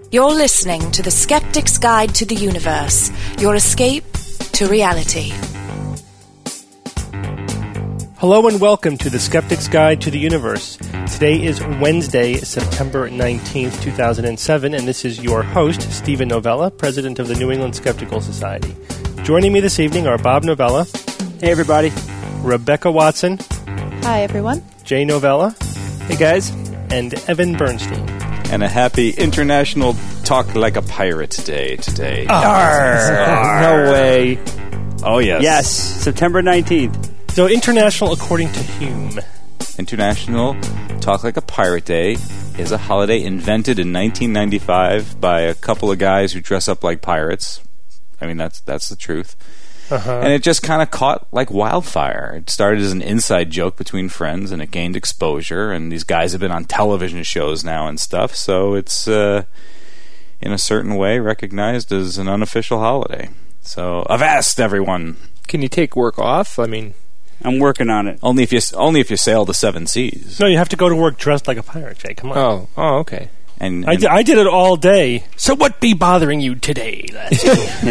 You're listening to The Skeptic's Guide to the Universe, your escape to reality. Hello and welcome to The Skeptic's Guide to the Universe. Today is Wednesday, September 19th, 2007, and this is your host, Stephen Novella, president of the New England Skeptical Society. Joining me this evening are Bob Novella. Hey, everybody. Rebecca Watson. Hi, everyone. Jay Novella. Hey, guys. And Evan Bernstein. And a happy International Talk Like a Pirate Day today. No way. Oh, yes. Yes, September 19th. So, International according to Hume. International Talk Like a Pirate Day is a holiday invented in 1995 by a couple of guys who dress up like pirates. I mean, that's the truth. And it just kind of caught like wildfire. It started as an inside joke between friends, and it gained exposure, and these guys have been on television shows now and stuff, so it's, in a certain way, recognized as an unofficial holiday. So, avast, everyone! Can you take work off? I mean, I'm working on it. Only if you sail the seven seas. No, you have to go to work dressed like a pirate, Jay. Come on. Oh, okay. And I did it all day. So what be bothering you today, lads?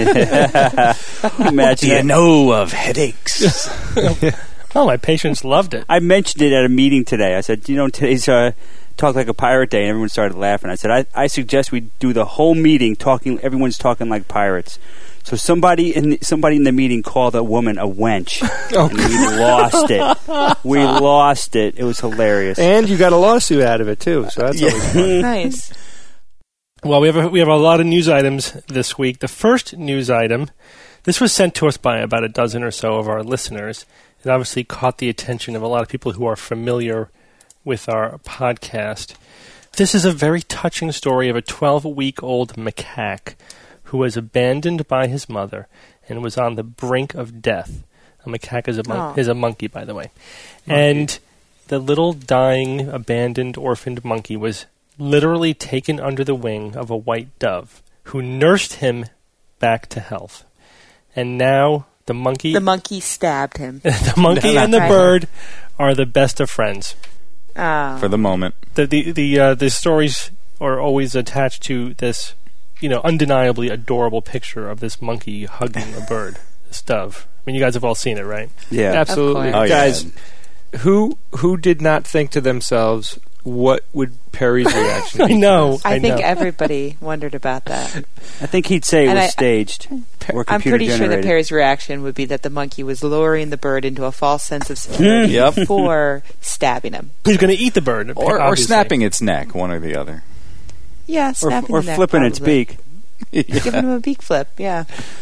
Imagine do you know of headaches? Oh, my patients loved it. I mentioned it at a meeting today. I said, today's Talk Like a Pirate Day, and everyone started laughing. I said, I suggest we do the whole meeting everyone's talking like pirates. So somebody in the meeting called a woman a wench, and we lost it. We lost it. It was hilarious. And you got a lawsuit out of it too, so that's always fun. Nice. Well, we have a lot of news items this week. The first news item, this was sent to us by about a dozen or so of our listeners. It obviously caught the attention of a lot of people who are familiar with our podcast. This is a very touching story of a 12-week-old macaque who was abandoned by his mother and was on the brink of death. A macaque is a monkey, by the way. And the little dying, abandoned, orphaned monkey was literally taken under the wing of a white dove who nursed him back to health. And now the monkey stabbed him. The monkey and the bird are the best of friends. For the moment. The stories are always attached to this, undeniably adorable picture of this monkey hugging a bird, this dove. I mean, you guys have all seen it, right? Yeah. Absolutely. Oh, Guys, yeah. who did not think to themselves, what would Perry's reaction be? I know. I think everybody wondered about that. I think he'd say it was staged. Or I'm pretty sure that computer-generated. Perry's reaction would be that the monkey was luring the bird into a false sense of security before stabbing him. Who's going to eat the bird? Or obviously. snapping its neck, one or the other. Yeah, snapping Or the neck, flipping its probably. beak. Giving him a beak flip, yeah.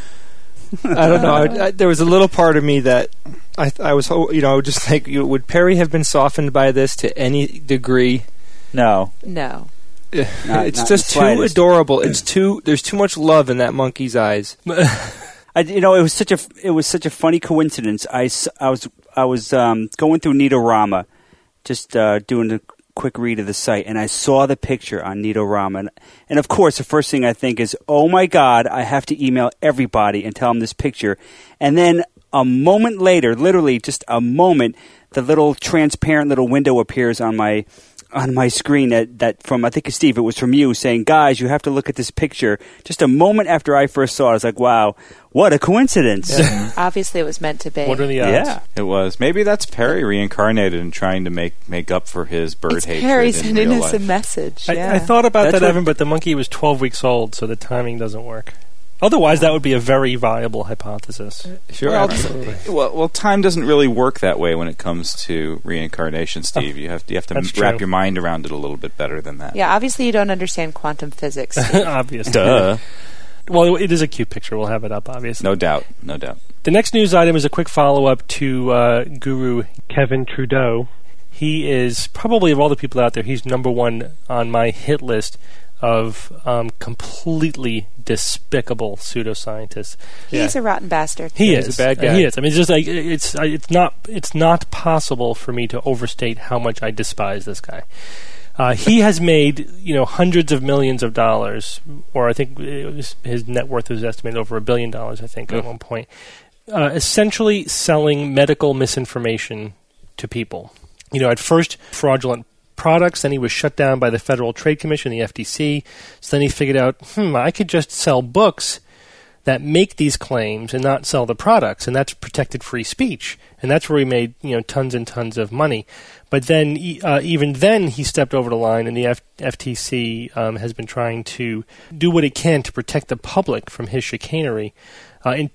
I don't know. There was a little part of me that I was, would just think, would Perry have been softened by this to any degree? No. It's not just the too slightest. adorable. There's too much love in that monkey's eyes. It was such a funny coincidence. I was going through Neatorama, just doing a quick read of the site, and I saw the picture on Neatorama, and of course the first thing I think is, oh my God, I have to email everybody and tell them this picture. And then a moment later, literally just a moment, the little transparent little window appears on my screen that from, I think, Steve, it was from you, saying, guys, you have to look at this picture. Just a moment after I first saw it, I was like, wow, what a coincidence. Yeah. Obviously, it was meant to be. What are the odds? Yeah. It was. Maybe that's Perry reincarnated and trying to make up for his bird It's hatred Perry in sending real us life. a message. I thought about That's that, what- Evan, but the monkey was 12 weeks old, so the timing doesn't work. Otherwise, that would be a very viable hypothesis. Sure, Well, absolutely. Well, time doesn't really work that way when it comes to reincarnation, Steve. You have to That's wrap true. your mind around it a little bit better than that. Yeah, obviously you don't understand quantum physics. Obviously. Duh. Well, it is a cute picture. We'll have it up, obviously. No doubt. The next news item is a quick follow-up to Guru Kevin Trudeau. He is, probably of all the people out there, he's number one on my hit list of completely despicable pseudoscientists. He's a rotten bastard. He He's is a bad guy. He is. I mean, it's just like it's not possible for me to overstate how much I despise this guy. He has made hundreds of millions of dollars, or I think his net worth is estimated over $1 billion. I think at one point, essentially selling medical misinformation to people. At first fraudulent products. Then he was shut down by the Federal Trade Commission, the FTC. So then he figured out, I could just sell books that make these claims and not sell the products, and that's protected free speech. And that's where he made tons and tons of money. But then, even then, he stepped over the line, and the FTC has been trying to do what it can to protect the public from his chicanery. In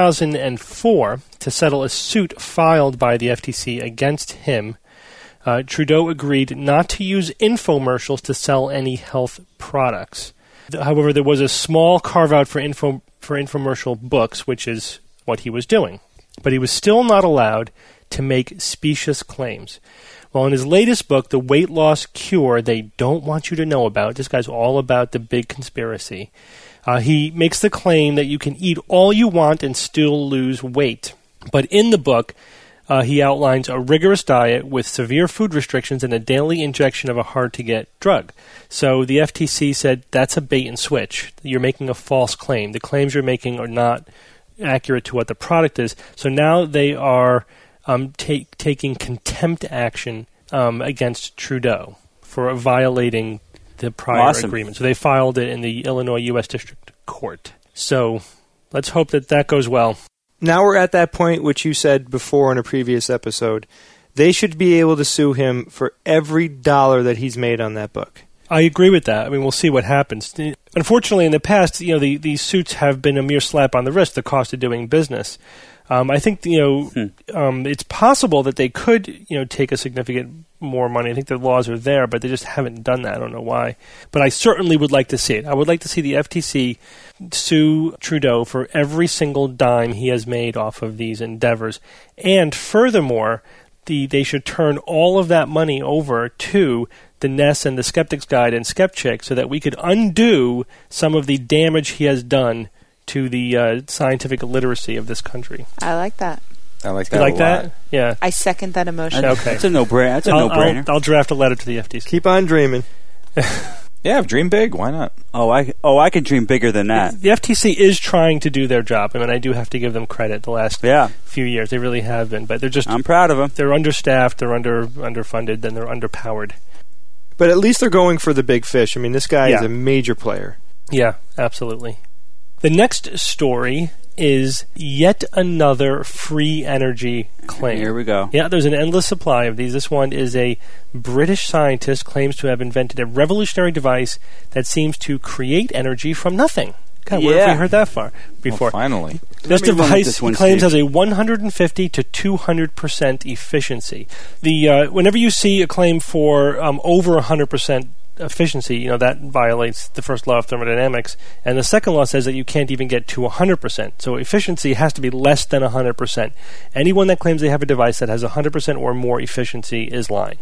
2004, to settle a suit filed by the FTC against him, Trudeau agreed not to use infomercials to sell any health products. However, there was a small carve-out for infomercial books, which is what he was doing. But he was still not allowed to make specious claims. Well, in his latest book, The Weight Loss Cure They Don't Want You to Know About, this guy's all about the big conspiracy, he makes the claim that you can eat all you want and still lose weight. But in the book, he outlines a rigorous diet with severe food restrictions and a daily injection of a hard-to-get drug. So the FTC said, that's a bait and switch. You're making a false claim. The claims you're making are not accurate to what the product is. So now they are taking contempt action against Trudeau for violating the prior agreement. So they filed it in the Illinois U.S. District Court. So let's hope that goes well. Now we're at that point, which you said before in a previous episode. They should be able to sue him for every dollar that he's made on that book. I agree with that. I mean, we'll see what happens. Unfortunately, in the past, these suits have been a mere slap on the wrist, the cost of doing business. I think, it's possible that they could, take a significant more money. I think the laws are there, but they just haven't done that. I don't know why. But I certainly would like to see it. I would like to see the FTC sue Trudeau for every single dime he has made off of these endeavors. And furthermore, they should turn all of that money over to the Ness and the Skeptics Guide and Skepchick so that we could undo some of the damage he has done to the scientific literacy of this country. I like that. I like that. You like a that? lot. Yeah. I second that emotion. Okay. That's a no-brainer. I'll draft a letter to the FTC. Keep on dreaming. Yeah, dream big. Why not? I can dream bigger than that. The FTC is trying to do their job. I mean, I do have to give them credit the last few years. They really have been. But I'm proud of them. They're understaffed, they're underfunded, and they're underpowered. But at least they're going for the big fish. I mean, this guy is a major player. Yeah, absolutely. The next story is yet another free energy claim. Here we go. Yeah, there's an endless supply of these. This one is a British scientist claims to have invented a revolutionary device that seems to create energy from nothing. God, where have we heard that before? Well, finally. This device, he claims, has a 150 to 200% efficiency. Whenever you see a claim for over 100% efficiency, that violates the first law of thermodynamics, and the second law says that you can't even get to 100%. So efficiency has to be less than 100%. Anyone that claims they have a device that has 100% or more efficiency is lying.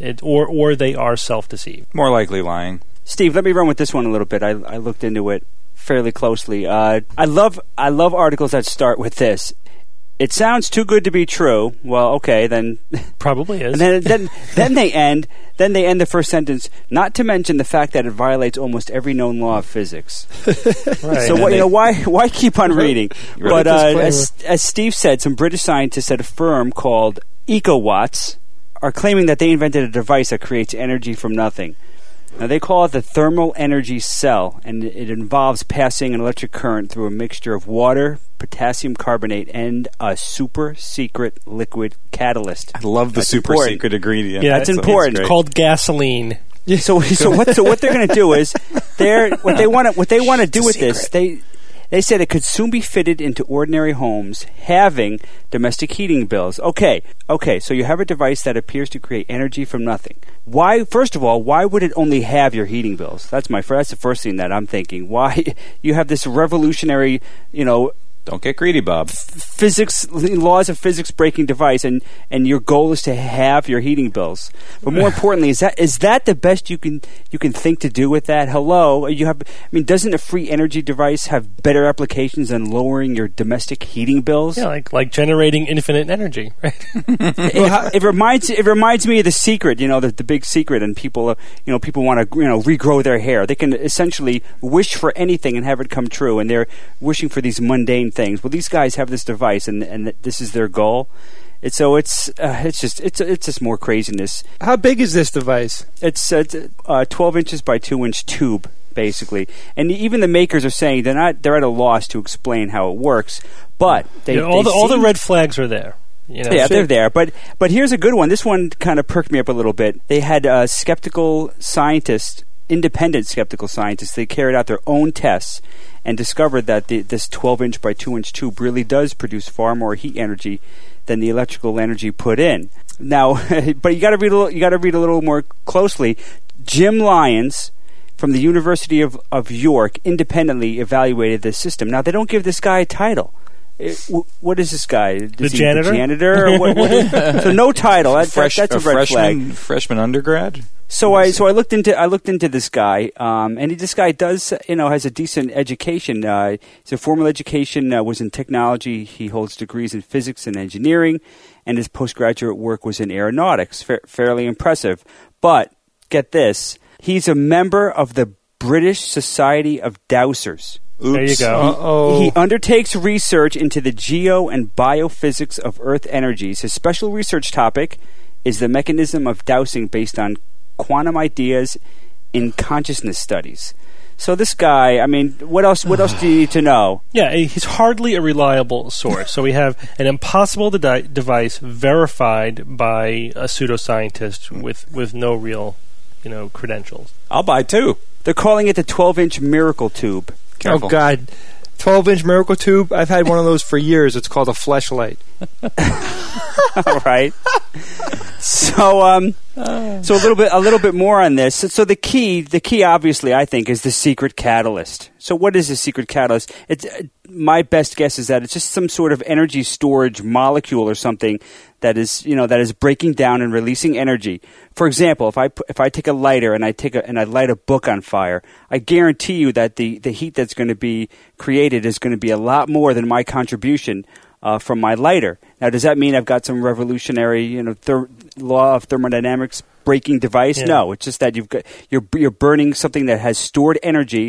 Or they are self-deceived. More likely lying. Steve, let me run with this one a little bit. I looked into it fairly closely. I love articles that start with this. It sounds too good to be true. Well, okay, then probably is. And then they end the first sentence. Not to mention the fact that it violates almost every known law of physics. Right. So why keep on reading? But as Steve said, some British scientists at a firm called EcoWatts are claiming that they invented a device that creates energy from nothing. Now, they call it the thermal energy cell, and it involves passing an electric current through a mixture of water, potassium carbonate, and a super secret liquid catalyst. I love the super secret ingredient. Yeah, that's important. It's called gasoline. Yeah. So what they're going to do is what they want to do with this. They said it could soon be fitted into ordinary homes, having domestic heating bills. Okay, so you have a device that appears to create energy from nothing. Why? First of all, why would it only have your heating bills? That's the first thing that I'm thinking. Why you have this revolutionary, Don't get greedy, Bob. Laws of physics breaking device, and your goal is to have your heating bills. But more importantly, is that the best you can think to do with that? Hello, doesn't a free energy device have better applications than lowering your domestic heating bills? Yeah, like generating infinite energy, right? It reminds me of The Secret, the big secret, and people want to regrow their hair. They can essentially wish for anything and have it come true, and they're wishing for these mundane things. Well, these guys have this device, and this is their goal. It's just more craziness. How big is this device? It's 12 inches by 2-inch tube, basically. And even the makers are saying they're at a loss to explain how it works. But all the red flags are there. Yeah, they're there. But here's a good one. This one kind of perked me up a little bit. They had independent skeptical scientists. They carried out their own tests and discovered that this 12-inch by 2-inch tube really does produce far more heat energy than the electrical energy put in. Now, but you got to read a little more closely. Jim Lyons from the University of York independently evaluated this system. Now, they don't give this guy a title. What is this guy? The janitor? The janitor? Or what? So no title. That's a red flag. Freshman undergrad. So I looked into this guy, and this guy does has a decent education. He's a formal education, was in technology. He holds degrees in physics and engineering, and his postgraduate work was in aeronautics. Fairly impressive. But get this, he's a member of the British Society of Dowsers. Oops. There you go. He undertakes research into the geo and biophysics of Earth energies. His special research topic is the mechanism of dowsing based on quantum ideas in consciousness studies. So this guy, I mean, what else do you need to know? Yeah, he's hardly a reliable source. So we have an impossible device verified by a pseudoscientist with no real, credentials. I'll buy two. They're calling it the 12-inch miracle tube. Careful. Oh, God. 12-inch miracle tube? I've had one of those for years. It's called a fleshlight. All right. So a little bit more on this. So the key obviously I think is the secret catalyst. So what is the secret catalyst? It's my best guess is that it's just some sort of energy storage molecule or something that is breaking down and releasing energy. For example, if I take a lighter and I light a book on fire, I guarantee you that the heat that's going to be created is going to be a lot more than my contribution from my lighter. Now, does that mean I've got some revolutionary, law of thermodynamics breaking device? Yeah. No, it's just that you're burning something that has stored energy,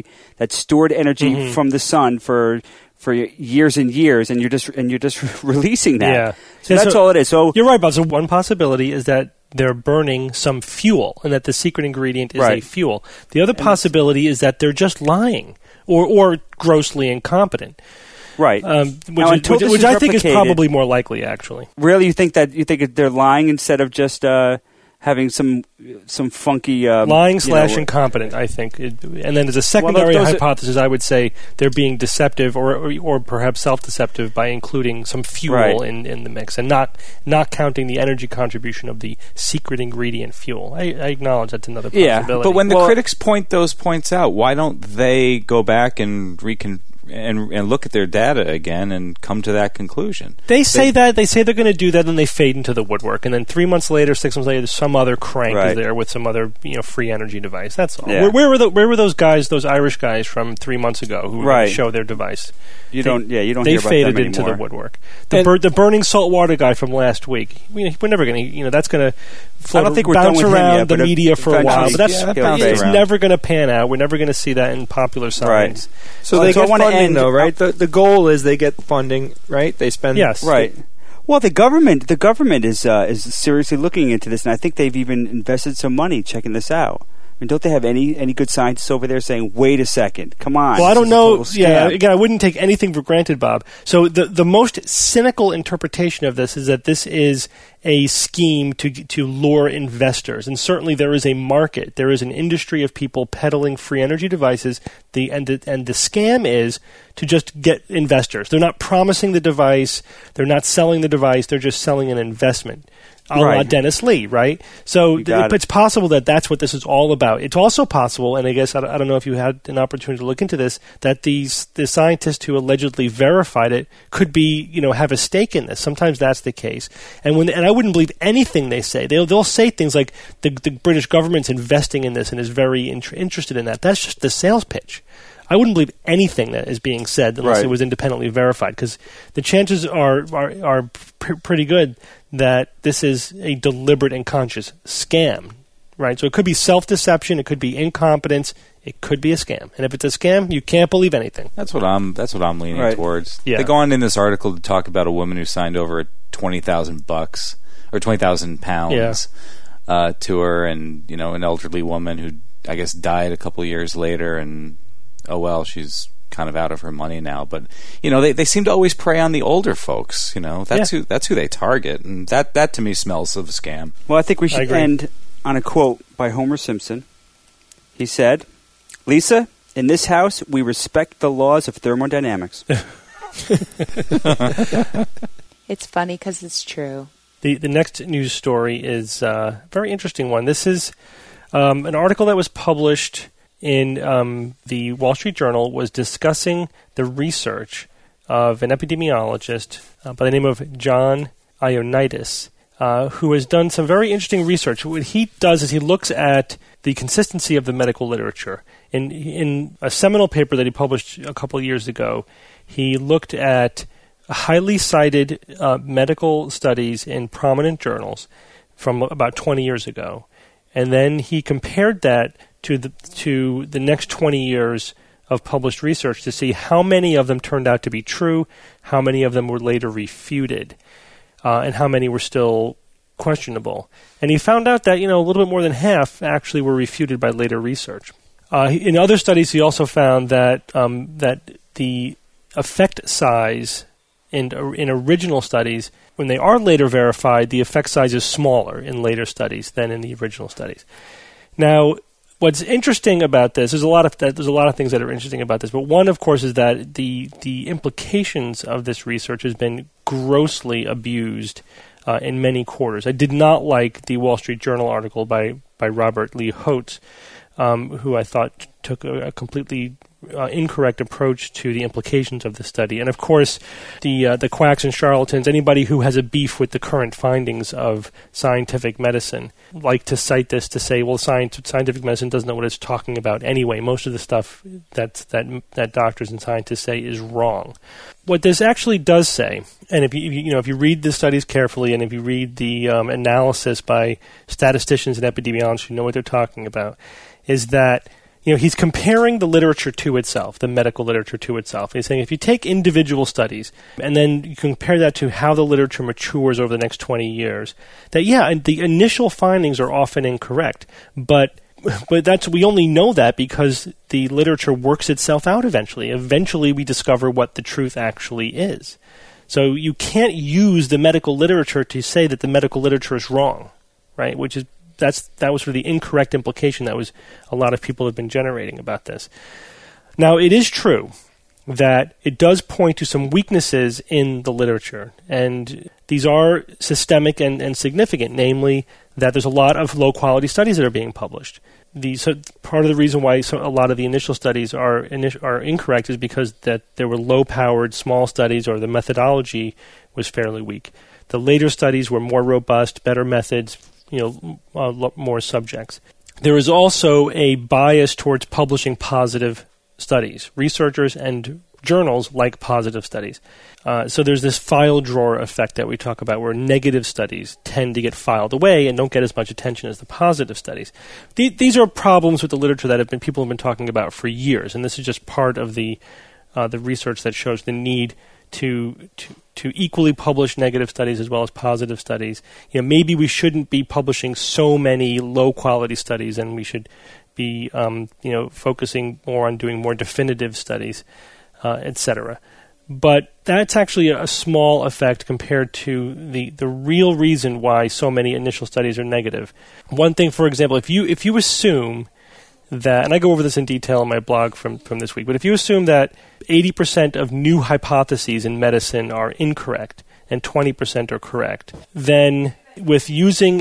from the sun for years and years, and you're just releasing that. Yeah. So that's all it is. So you're right, Bob. So one possibility is that they're burning some fuel, and that the secret ingredient is a fuel. The other possibility is that they're just lying or grossly incompetent. Right. Which I think is probably more likely, actually. Really? You think they're lying instead of just having some funky... lying / incompetent, I think. And then as a secondary hypothesis, I would say they're being deceptive or perhaps self-deceptive by including some fuel in the mix and not counting the energy contribution of the secret ingredient fuel. I acknowledge that's another possibility. Yeah, but when the critics point those points out, why don't they go back and and look at their data again and come to that conclusion? They say they're going to do that, and they fade into the woodwork, and then 3 months later, 6 months later, some other crank is there with some other free energy device. That's all. Yeah. Where were those guys, those Irish guys from 3 months ago who were going to show their device? You don't hear about them anymore. They faded into the woodwork. The burning saltwater guy from last week. We're never going to. That's going to I don't think we're bounce done with around him yet, the media for a while. But it's around. never going to pan out. We're never going to see that in popular science. Right. So they get funding, though, right? The goal is they get funding, right? They spend... Yes. Right. Well, the government is seriously looking into this, and I think they've even invested some money checking this out. I mean, don't they have any good scientists over there saying, wait a second, come on. Well, I don't know. Yeah, again, I wouldn't take anything for granted, Bob. So the most cynical interpretation of this is that this is a scheme to lure investors. And certainly there is a market. There is an industry of people peddling free energy devices. And the scam is to just get investors. They're not promising the device. They're not selling the device. They're just selling an investment. A la Dennis Lee, right? So it's possible that that's what this is all about. It's also possible, and I guess I don't know if you had an opportunity to look into this, that the scientists who allegedly verified it could be, have a stake in this. Sometimes that's the case, and I wouldn't believe anything they say. They'll say things like the British government's investing in this and is very interested in that. That's just the sales pitch. I wouldn't believe anything that is being said unless it was independently verified, because the chances are pretty good that this is a deliberate and conscious scam, right? So it could be self-deception, it could be incompetence, it could be a scam. And if it's a scam, you can't believe anything. That's what I'm leaning towards. Yeah. They go on in this article to talk about a woman who signed over $20,000 or 20,000 pounds to her, and an elderly woman who I guess died a couple years later, and she's kind of out of her money now. But they seem to always prey on the older folks. That's who they target, and that to me smells of a scam. Well, I think we should end on a quote by Homer Simpson. He said, "Lisa, in this house, we respect the laws of thermodynamics." It's funny because it's true. The next news story is a very interesting one. This is an article that was published in the Wall Street Journal, was discussing the research of an epidemiologist by the name of John Ioannidis, who has done some very interesting research. What he does is he looks at the consistency of the medical literature. In a seminal paper that he published a couple of years ago, he looked at highly cited medical studies in prominent journals from about 20 years ago. And then he compared that to the next 20 years of published research to see how many of them turned out to be true, how many of them were later refuted, and how many were still questionable. And he found out that a little bit more than half actually were refuted by later research. In other studies, he also found that the effect size in original studies, when they are later verified, the effect size is smaller in later studies than in the original studies. Now, what's interesting about this, there's a lot of things that are interesting about this, but one, of course, is that the implications of this research has been grossly abused in many quarters. I did not like the Wall Street Journal article by Robert Lee Holtz, who I thought took a completely incorrect approach to the implications of the study. And of course, the quacks and charlatans, anybody who has a beef with the current findings of scientific medicine, like to cite this to say, well, scientific medicine doesn't know what it's talking about anyway. Most of the stuff that doctors and scientists say is wrong. What this actually does say, and if you read the studies carefully, and if you read the analysis by statisticians and epidemiologists who know what they're talking about, is that he's comparing the literature to itself, the medical literature to itself. He's saying if you take individual studies and then you compare that to how the literature matures over the next 20 years, that the initial findings are often incorrect, but we only know that because the literature works itself out eventually. Eventually we discover what the truth actually is. So you can't use the medical literature to say that the medical literature is wrong, right? That was sort of the incorrect implication that was a lot of people have been generating about this. Now, it is true that it does point to some weaknesses in the literature, and these are systemic and significant, namely that there's a lot of low-quality studies that are being published. So part of the reason why a lot of the initial studies are incorrect is because that there were low-powered small studies, or the methodology was fairly weak. The later studies were more robust, better methods, more subjects. There is also a bias towards publishing positive studies. Researchers and journals like positive studies. So there's this file drawer effect that we talk about, where negative studies tend to get filed away and don't get as much attention as the positive studies. These are problems with the literature that people have been talking about for years, and this is just part of the research that shows the need to equally publish negative studies as well as positive studies. Maybe we shouldn't be publishing so many low-quality studies, and we should be, focusing more on doing more definitive studies, etc. But that's actually a small effect compared to the real reason why so many initial studies are negative. One thing, for example, if you assume that, and I go over this in detail in my blog from this week, but if you assume that 80% of new hypotheses in medicine are incorrect and 20% are correct, then with using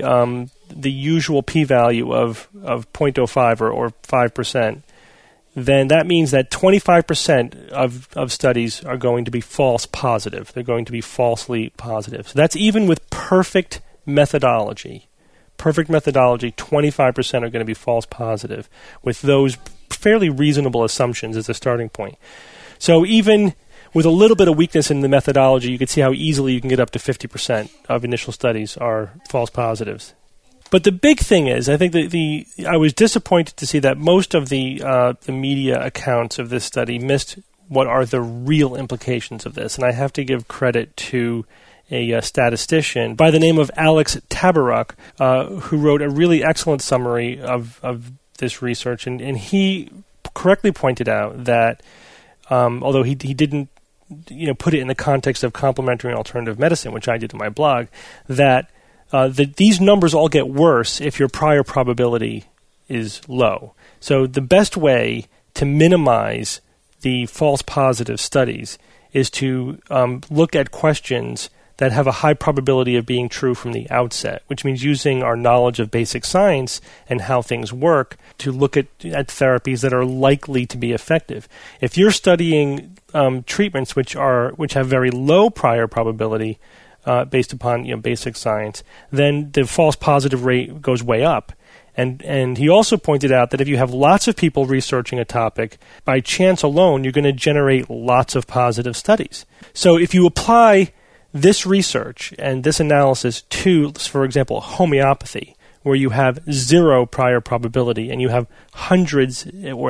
the usual p-value of 0.05 or 5%, then that means that 25% of studies are going to be false positive. They're going to be falsely positive. So that's even with perfect methodology. Perfect methodology, 25% are going to be false positive, with those fairly reasonable assumptions as a starting point. So even with a little bit of weakness in the methodology, you can see how easily you can get up to 50% of initial studies are false positives. But the big thing is, I think I was disappointed to see that most of the media accounts of this study missed what are the real implications of this. And I have to give credit to a statistician by the name of Alex Tabarrok, who wrote a really excellent summary of this research, and he correctly pointed out that although he didn't put it in the context of complementary and alternative medicine, which I did in my blog, that these numbers all get worse if your prior probability is low. So the best way to minimize the false positive studies is to look at questions that have a high probability of being true from the outset, which means using our knowledge of basic science and how things work to look at therapies that are likely to be effective. If you're studying treatments which have very low prior probability based upon basic science, then the false positive rate goes way up. And he also pointed out that if you have lots of people researching a topic, by chance alone, you're going to generate lots of positive studies. So if you apply this research and this analysis to, for example, homeopathy, where you have zero prior probability and you have hundreds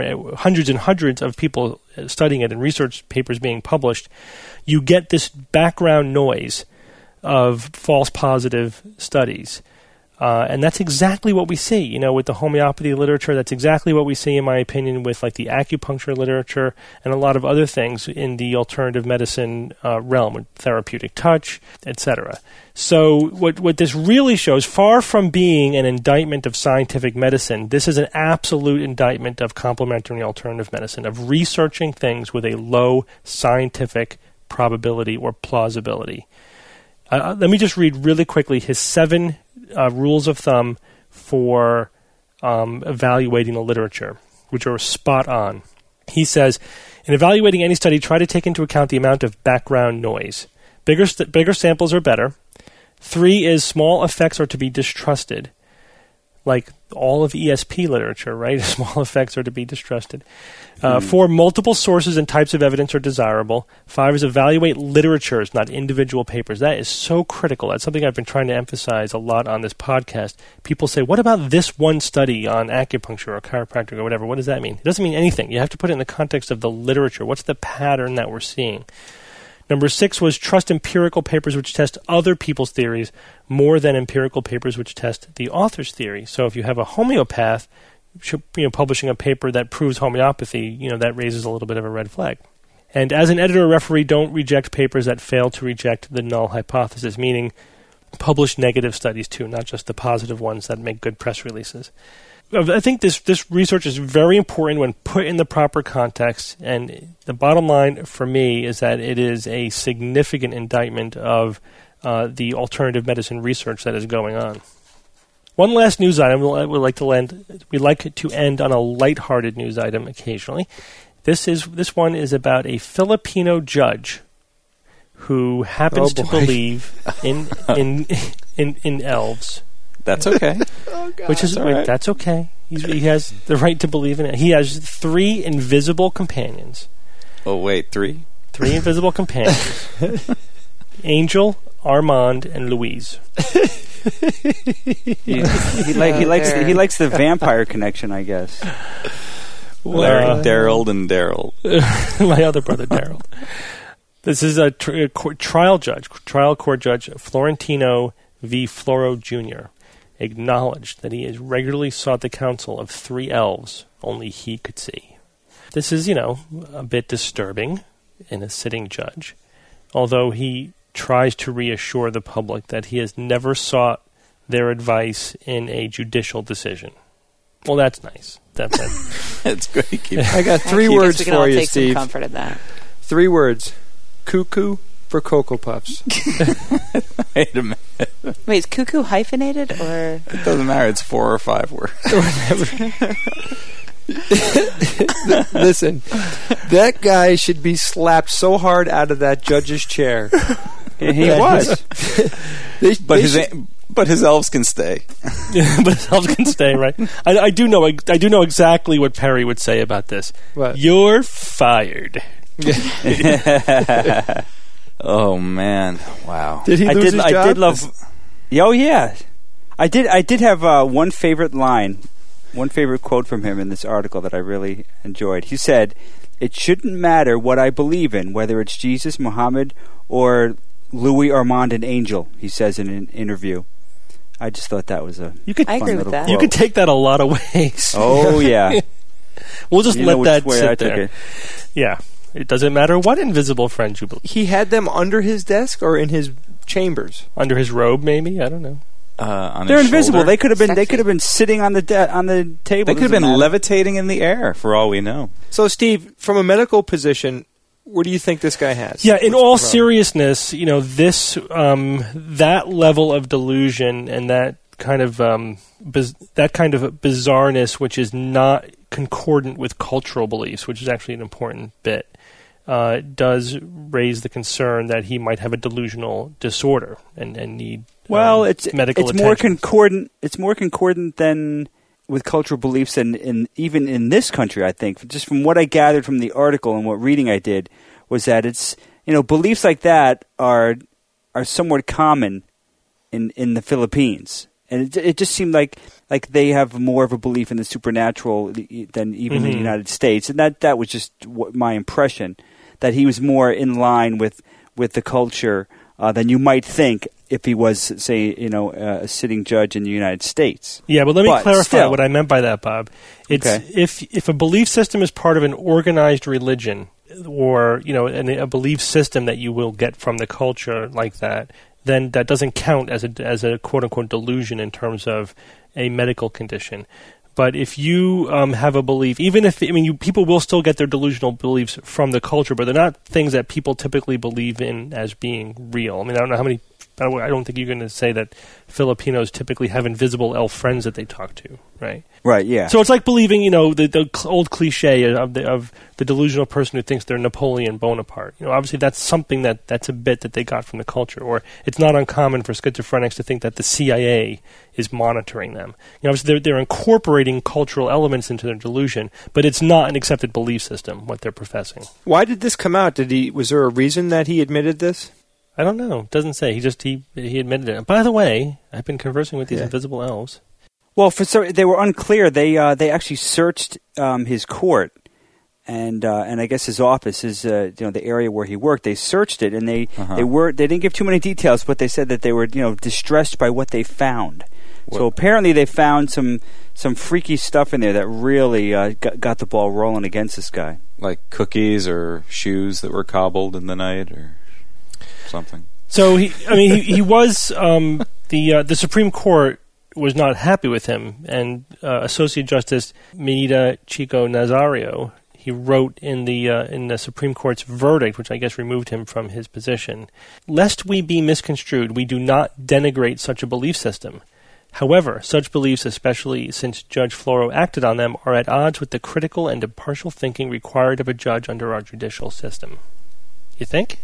and hundreds of people studying it and research papers being published, you get this background noise of false positive studies. And that's exactly what we see, with the homeopathy literature. That's exactly what we see, in my opinion, with like the acupuncture literature and a lot of other things in the alternative medicine realm, with therapeutic touch, etc. So what this really shows, far from being an indictment of scientific medicine, this is an absolute indictment of complementary and alternative medicine, of researching things with a low scientific probability or plausibility. Let me just read really quickly his 7 rules of thumb for evaluating the literature, which are spot on. He says, in evaluating any study, try to take into account the amount of background noise. Bigger samples are better. 3 is small effects are to be distrusted. Like all of ESP literature, right? Small effects are to be distrusted. 4, multiple sources and types of evidence are desirable. 5 is evaluate literatures, not individual papers. That is so critical. That's something I've been trying to emphasize a lot on this podcast. People say, what about this one study on acupuncture or chiropractic or whatever? What does that mean? It doesn't mean anything. You have to put it in the context of the literature. What's the pattern that we're seeing? Number 6 was trust empirical papers which test other people's theories more than empirical papers which test the author's theory. So if you have a homeopath publishing a paper that proves homeopathy, that raises a little bit of a red flag. And as an editor or referee, don't reject papers that fail to reject the null hypothesis, meaning publish negative studies too, not just the positive ones that make good press releases. I think this research is very important when put in the proper context, and the bottom line for me is that it is a significant indictment of the alternative medicine research that is going on. One last news item we like to end on a lighthearted news item occasionally. This one is about a Filipino judge who happens to believe in elves. That's okay. Oh, God. Which is right. That's okay. He has the right to believe in it. He has 3 invisible companions. Oh wait, 3? 3 invisible companions: Angel, Armand, and Louise. He likes the vampire connection, I guess. Larry, Daryl, and Daryl. My other brother, Daryl. This is a trial court judge, Florentino V. Floro Jr., acknowledged that he has regularly sought the counsel of 3 elves only he could see. This is, a bit disturbing in a sitting judge, although he tries to reassure the public that he has never sought their advice in a judicial decision. Well, that's nice. That's great. I got 3 words we can for all you, take Steve. some comfort in that. 3 words. Cuckoo for Cocoa Puffs. Wait a minute. Wait, is cuckoo hyphenated or? It doesn't matter. It's 4 or 5 words. Listen, that guy should be slapped so hard out of that judge's chair. He was. But his elves can stay. But his elves can stay, right? I do know exactly what Perry would say about this. What? You're fired. Oh man! Wow. Did he lose his job? I did love. Oh yeah, I did have one favorite line, one favorite quote from him in this article that I really enjoyed. He said, "It shouldn't matter what I believe in, whether it's Jesus, Muhammad, or Louis Armand an angel, he says in an interview. I just thought that was a I agree with that. You could take that a lot of ways. Oh, yeah. We'll just let that sit there. It. Yeah. It doesn't matter what invisible friend you believe. He had them under his desk or in his chambers? Under his robe, maybe? I don't know. They're invisible. Shoulder. They could have been. Sexy. They could have been sitting on the table. They could have been levitating in the air, for all we know. So, Steve, from a medical position, what do you think this guy has? Yeah, in all seriousness, this that level of delusion and that kind of bizarreness, which is not concordant with cultural beliefs, which is actually an important bit, does raise the concern that he might have a delusional disorder and need medical attention. More concordant. It's more concordant than with cultural beliefs, and even in this country, I think, just from what I gathered from the article and what reading I did, was that it's beliefs like that are somewhat common in the Philippines, and it just seemed like they have more of a belief in the supernatural than even the United States, and that was just my impression, that he was more in line with the culture than you might think if he was, say, a sitting judge in the United States. Yeah, but let me clarify still, what I meant by that, Bob. It's if a belief system is part of an organized religion, or a belief system that you will get from the culture like that, then that doesn't count as a quote unquote delusion in terms of a medical condition. But if you have a belief, even if people will still get their delusional beliefs from the culture, but they're not things that people typically believe in as being real. I mean, I don't know how many. I don't think you're going to say that Filipinos typically have invisible elf friends that they talk to, right? Right. Yeah. So it's like believing, the old cliche of the delusional person who thinks they're Napoleon Bonaparte. Obviously that's something that's a bit that they got from the culture. Or it's not uncommon for schizophrenics to think that the CIA is monitoring them. Obviously they're incorporating cultural elements into their delusion, but it's not an accepted belief system what they're professing. Why did this come out? Was there a reason that he admitted this? I don't know. It doesn't say. He admitted it. By the way, I've been conversing with these invisible elves. Well, they were unclear. They actually searched his court, and I guess his office is the area where he worked. They searched it, and they didn't give too many details, but they said that they were distressed by what they found. What? So apparently they found some freaky stuff in there that really got the ball rolling against this guy, like cookies or shoes that were cobbled in the night, or something. So he was the Supreme Court was not happy with him, and Associate Justice Minita Chico Nazario, he wrote in the Supreme Court's verdict, which I guess removed him from his position, "Lest we be misconstrued, we do not denigrate such a belief system. However, such beliefs, especially since Judge Floro acted on them, are at odds with the critical and impartial thinking required of a judge under our judicial system." You think?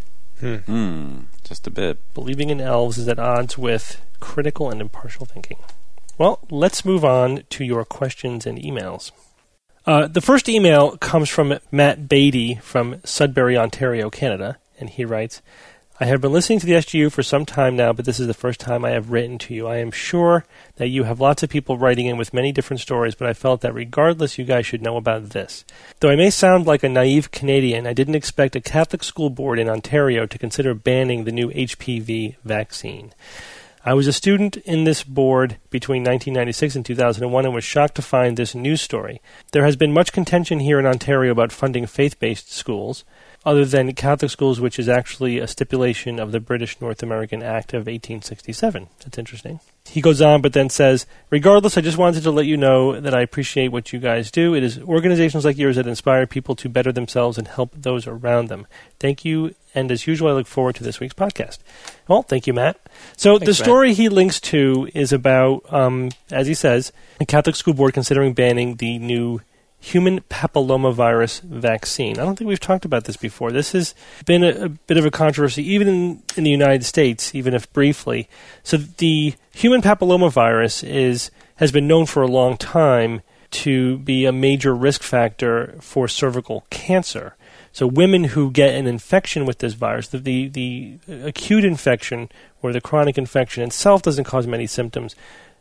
Just a bit. Believing in elves is at odds with critical and impartial thinking. Well, let's move on to your questions and emails. The first email comes from Matt Beatty from Sudbury, Ontario, Canada, and he writes, "I have been listening to the SGU for some time now, but this is the first time I have written to you. I am sure that you have lots of people writing in with many different stories, but I felt that regardless, you guys should know about this. Though I may sound like a naive Canadian, I didn't expect a Catholic school board in Ontario to consider banning the new HPV vaccine. I was a student in this board between 1996 and 2001 and was shocked to find this news story. There has been much contention here in Ontario about funding faith-based schools, other than Catholic schools, which is actually a stipulation of the British North American Act of 1867. That's interesting. He goes on, but then says, regardless, I just wanted to let you know that I appreciate what you guys do. It is organizations like yours that inspire people to better themselves and help those around them. Thank you, and as usual, I look forward to this week's podcast." Well, thank you, Matt. So the story he links to is about, as he says, a Catholic school board considering banning the new human papillomavirus vaccine. I don't think we've talked about this before. This has been a bit of a controversy, even in the United States, even if briefly. So the human papillomavirus has been known for a long time to be a major risk factor for cervical cancer. So women who get an infection with this virus, the acute infection or the chronic infection itself doesn't cause many symptoms,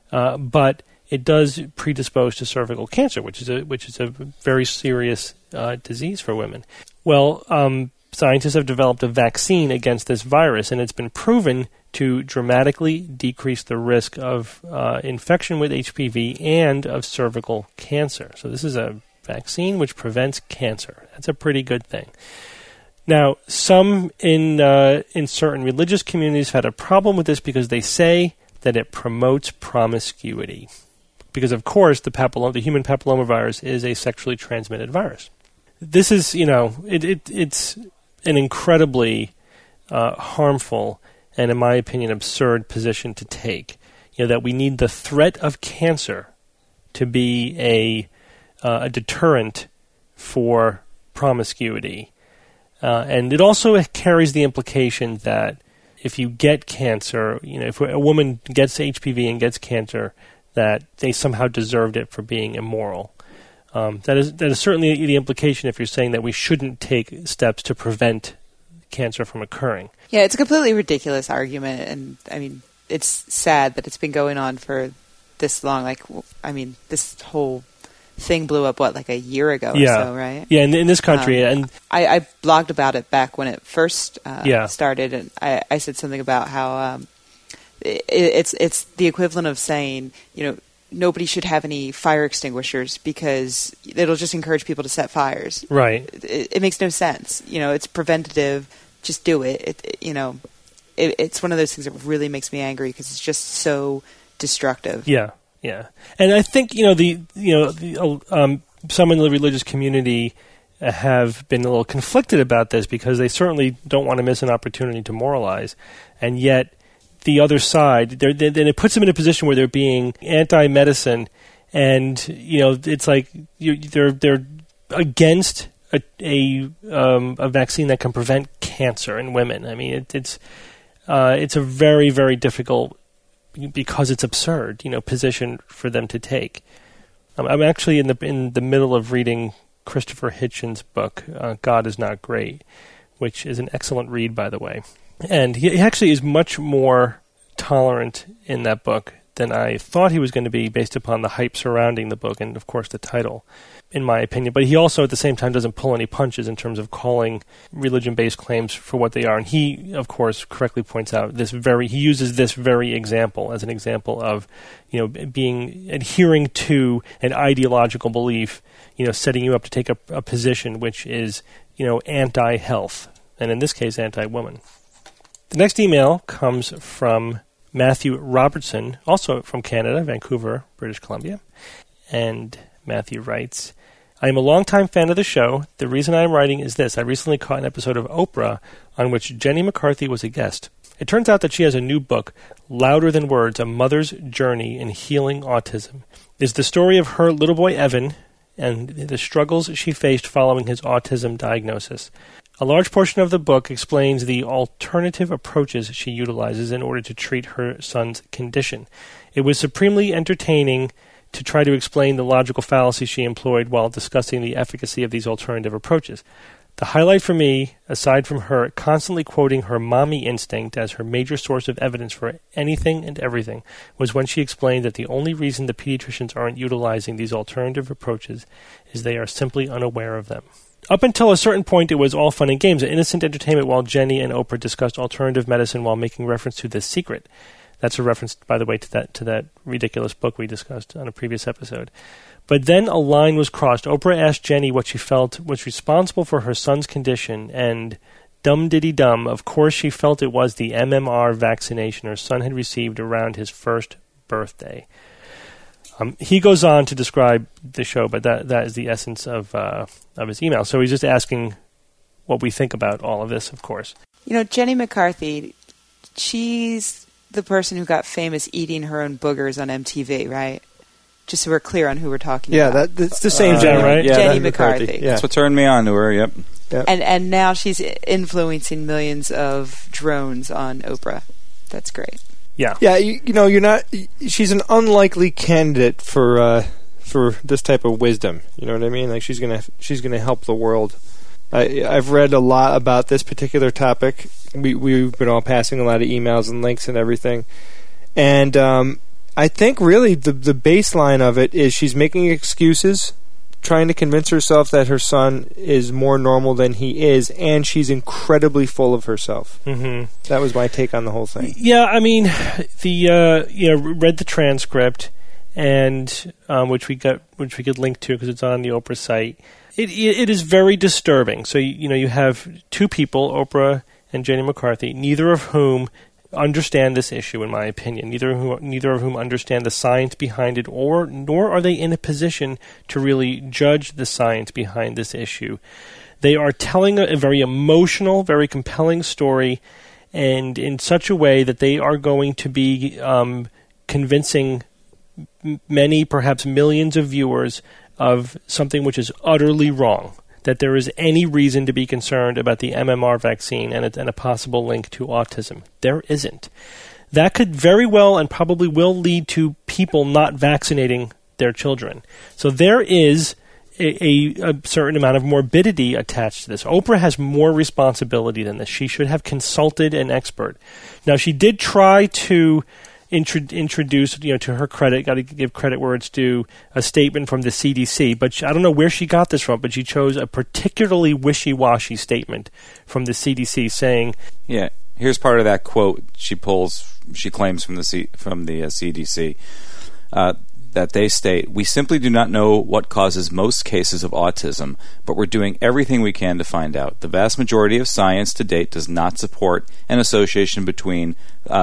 but it does predispose to cervical cancer, which is a very serious disease for women. Well, scientists have developed a vaccine against this virus, and it's been proven to dramatically decrease the risk of infection with HPV and of cervical cancer. So this is a vaccine which prevents cancer. That's a pretty good thing. Now, some in certain religious communities have had a problem with this because they say that it promotes promiscuity. Because, of course, the human papillomavirus is a sexually transmitted virus. This is, it's an incredibly harmful and, in my opinion, absurd position to take. That we need the threat of cancer to be a deterrent for promiscuity. And it also carries the implication that if you get cancer, if a woman gets HPV and gets cancer, that they somehow deserved it for being immoral. That is certainly the implication if you're saying that we shouldn't take steps to prevent cancer from occurring. Yeah, it's a completely ridiculous argument, and I mean, it's sad that it's been going on for this long. This whole thing blew up, like a year ago or so, right? Yeah, in this country. And I blogged about it back when it first started, and I said something about how it's the equivalent of saying, nobody should have any fire extinguishers because it'll just encourage people to set fires. Right. It makes no sense. It's preventative. Just do it. It's one of those things that really makes me angry because it's just so destructive. Yeah. Yeah, and I think some in the religious community have been a little conflicted about this because they certainly don't want to miss an opportunity to moralize, and yet the other side, then it puts them in a position where they're being anti-medicine, and it's like they're against a vaccine that can prevent cancer in women. I mean, it's a very, very difficult, because it's absurd, position for them to take. I'm actually in the middle of reading Christopher Hitchens' book, God is Not Great, which is an excellent read, by the way. And he actually is much more tolerant in that book than I thought he was going to be based upon the hype surrounding the book and, of course, the title, in my opinion. But he also, at the same time, doesn't pull any punches in terms of calling religion-based claims for what they are. And he, of course, correctly points out he uses this very example as an example of, adhering to an ideological belief, setting you up to take a position which is, anti-health, and in this case, anti-woman. The next email comes from Matthew Robertson, also from Canada, Vancouver, British Columbia. And Matthew writes, I am a longtime fan of the show. The reason I am writing is this. I recently caught an episode of Oprah on which Jenny McCarthy was a guest. It turns out that she has a new book, Louder Than Words, A Mother's Journey in Healing Autism. It's the story of her little boy Evan and the struggles she faced following his autism diagnosis. A large portion of the book explains the alternative approaches she utilizes in order to treat her son's condition. It was supremely entertaining to try to explain the logical fallacy she employed while discussing the efficacy of these alternative approaches. The highlight for me, aside from her constantly quoting her mommy instinct as her major source of evidence for anything and everything, was when she explained that the only reason the pediatricians aren't utilizing these alternative approaches is they are simply unaware of them. Up until a certain point, it was all fun and games, an innocent entertainment while Jenny and Oprah discussed alternative medicine while making reference to The Secret. That's a reference, by the way, to that ridiculous book we discussed on a previous episode. But then a line was crossed. Oprah asked Jenny what she felt was responsible for her son's condition, and dum-diddy-dum, of course she felt it was the MMR vaccination her son had received around his first birthday. He goes on to describe the show, but that is the essence of his email. So he's just asking what we think about all of this, of course. Jenny McCarthy, she's the person who got famous eating her own boogers on MTV, right? Just so we're clear on who we're talking about. Yeah, that's the same Jen, right? Yeah, Jenny McCarthy. Yeah. That's what turned me on to her, yep. And now she's influencing millions of drones on Oprah. That's great. Yeah. Yeah, you're not. She's an unlikely candidate for this type of wisdom. You know what I mean? Like she's gonna help the world. I've read a lot about this particular topic. We've been all passing a lot of emails and links and everything, and I think really the baseline of it is she's making excuses trying to convince herself that her son is more normal than he is, and she's incredibly full of herself. Mm-hmm. That was my take on the whole thing. Yeah, I mean, read the transcript, and which we could link to because it's on the Oprah site. It is very disturbing. So you have two people, Oprah and Jenny McCarthy, neither of whom understand this issue, in my opinion. Neither of whom understand the science behind it, nor are they in a position to really judge the science behind this issue. They are telling a very emotional, very compelling story, and in such a way that they are going to be convincing many, perhaps millions of viewers of something which is utterly wrong, that there is any reason to be concerned about the MMR vaccine and a possible link to autism. There isn't. That could very well and probably will lead to people not vaccinating their children. So there is a certain amount of morbidity attached to this. Oprah has more responsibility than this. She should have consulted an expert. Now, she did try to introduce, to her credit, got to give credit where it's due, a statement from the CDC. But I don't know where she got this from, but she chose a particularly wishy-washy statement from the CDC saying... Yeah, here's part of that quote she claims from the CDC, that they state, "We simply do not know what causes most cases of autism, but we're doing everything we can to find out. The vast majority of science to date does not support an association between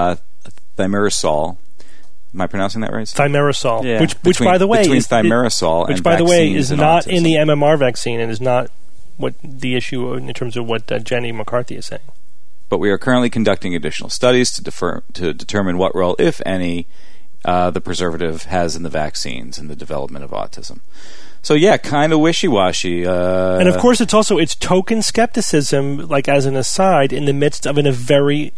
thimerosal." Am I pronouncing that right? Thimerosal, yeah. which by the way, between thimerosal which and by the way is not autism. In the MMR vaccine and is not what the issue in terms of what Jenny McCarthy is saying. But we are currently conducting additional studies to determine what role, if any, the preservative has in the vaccines and the development of autism. So yeah, kind of wishy-washy. And of course, it's token skepticism, like as an aside, in the midst of a very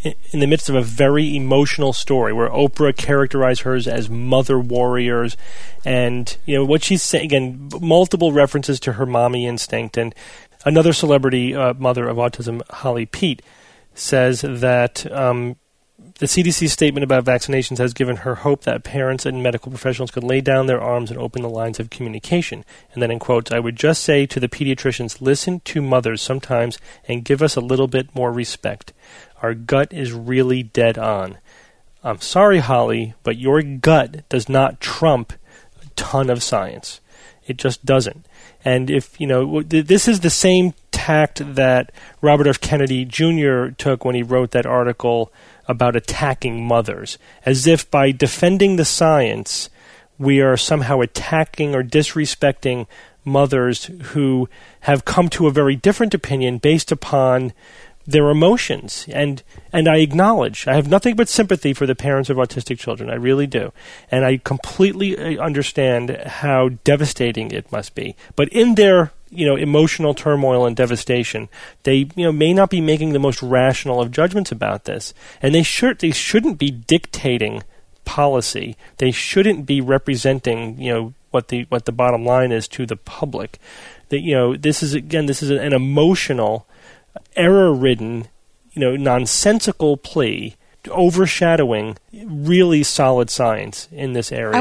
emotional story where Oprah characterized hers as mother warriors, and what she's saying again, multiple references to her mommy instinct. And another celebrity mother of autism, Holly Pete, says that the CDC statement about vaccinations has given her hope that parents and medical professionals could lay down their arms and open the lines of communication. And then in quotes, "I would just say to the pediatricians, listen to mothers sometimes and give us a little bit more respect. Our gut is really dead on." I'm sorry, Holly, but your gut does not trump a ton of science. It just doesn't. And if, this is the same tact that Robert F. Kennedy Jr. took when he wrote that article about attacking mothers, as if by defending the science, we are somehow attacking or disrespecting mothers who have come to a very different opinion based upon their emotions. And I acknowledge, I have nothing but sympathy for the parents of autistic children. I really do. And I completely understand how devastating it must be. But in their emotional turmoil and devastation, they may not be making the most rational of judgments about this. And they shouldn't be dictating policy. They shouldn't be representing what the bottom line is to the public. That this is an emotional, error-ridden, nonsensical plea overshadowing really solid science in this area.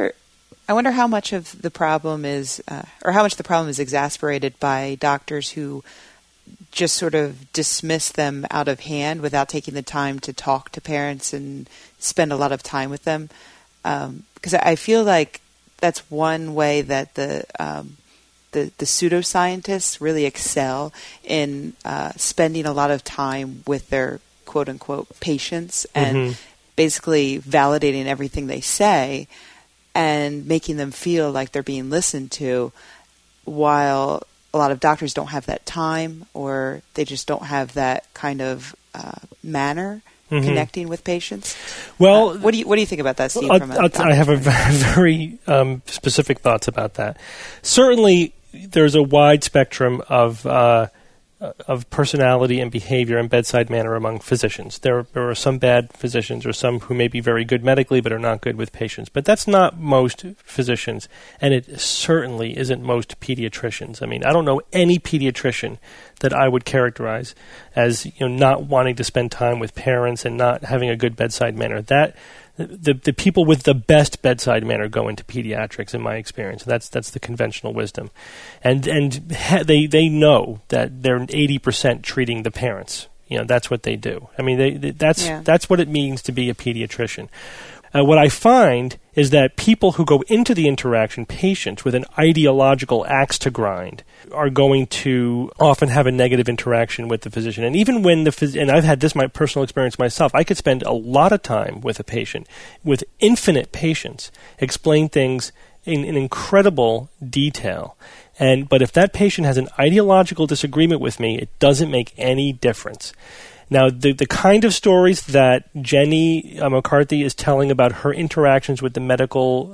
I wonder how much of the problem is, or how much the problem is exasperated by doctors who just sort of dismiss them out of hand without taking the time to talk to parents and spend a lot of time with them. Because I feel like that's one way that the pseudoscientists really excel in spending a lot of time with their quote-unquote patients and basically validating everything they say and making them feel like they're being listened to, while a lot of doctors don't have that time, or they just don't have that kind of manner connecting with patients. Well, what do you think about that, Steve? I have a very specific thoughts about that. Certainly, there's a wide spectrum of personality and behavior and bedside manner among physicians. There are some bad physicians, or some who may be very good medically but are not good with patients. But that's not most physicians, and it certainly isn't most pediatricians. I mean, I don't know any pediatrician that I would characterize as not wanting to spend time with parents and not having a good bedside manner. the people with the best bedside manner go into pediatrics, in my experience. That's the conventional wisdom, and they know that they're 80% treating the parents. That's what they do. I mean, that's what it means to be a pediatrician. What I find is that people who go into the interaction, patients with an ideological axe to grind, are going to often have a negative interaction with the physician. And even when and I've had this my personal experience myself, I could spend a lot of time with a patient, with infinite patience, explain things in incredible detail. But if that patient has an ideological disagreement with me, it doesn't make any difference. Now, the kind of stories that Jenny McCarthy is telling about her interactions with the medical,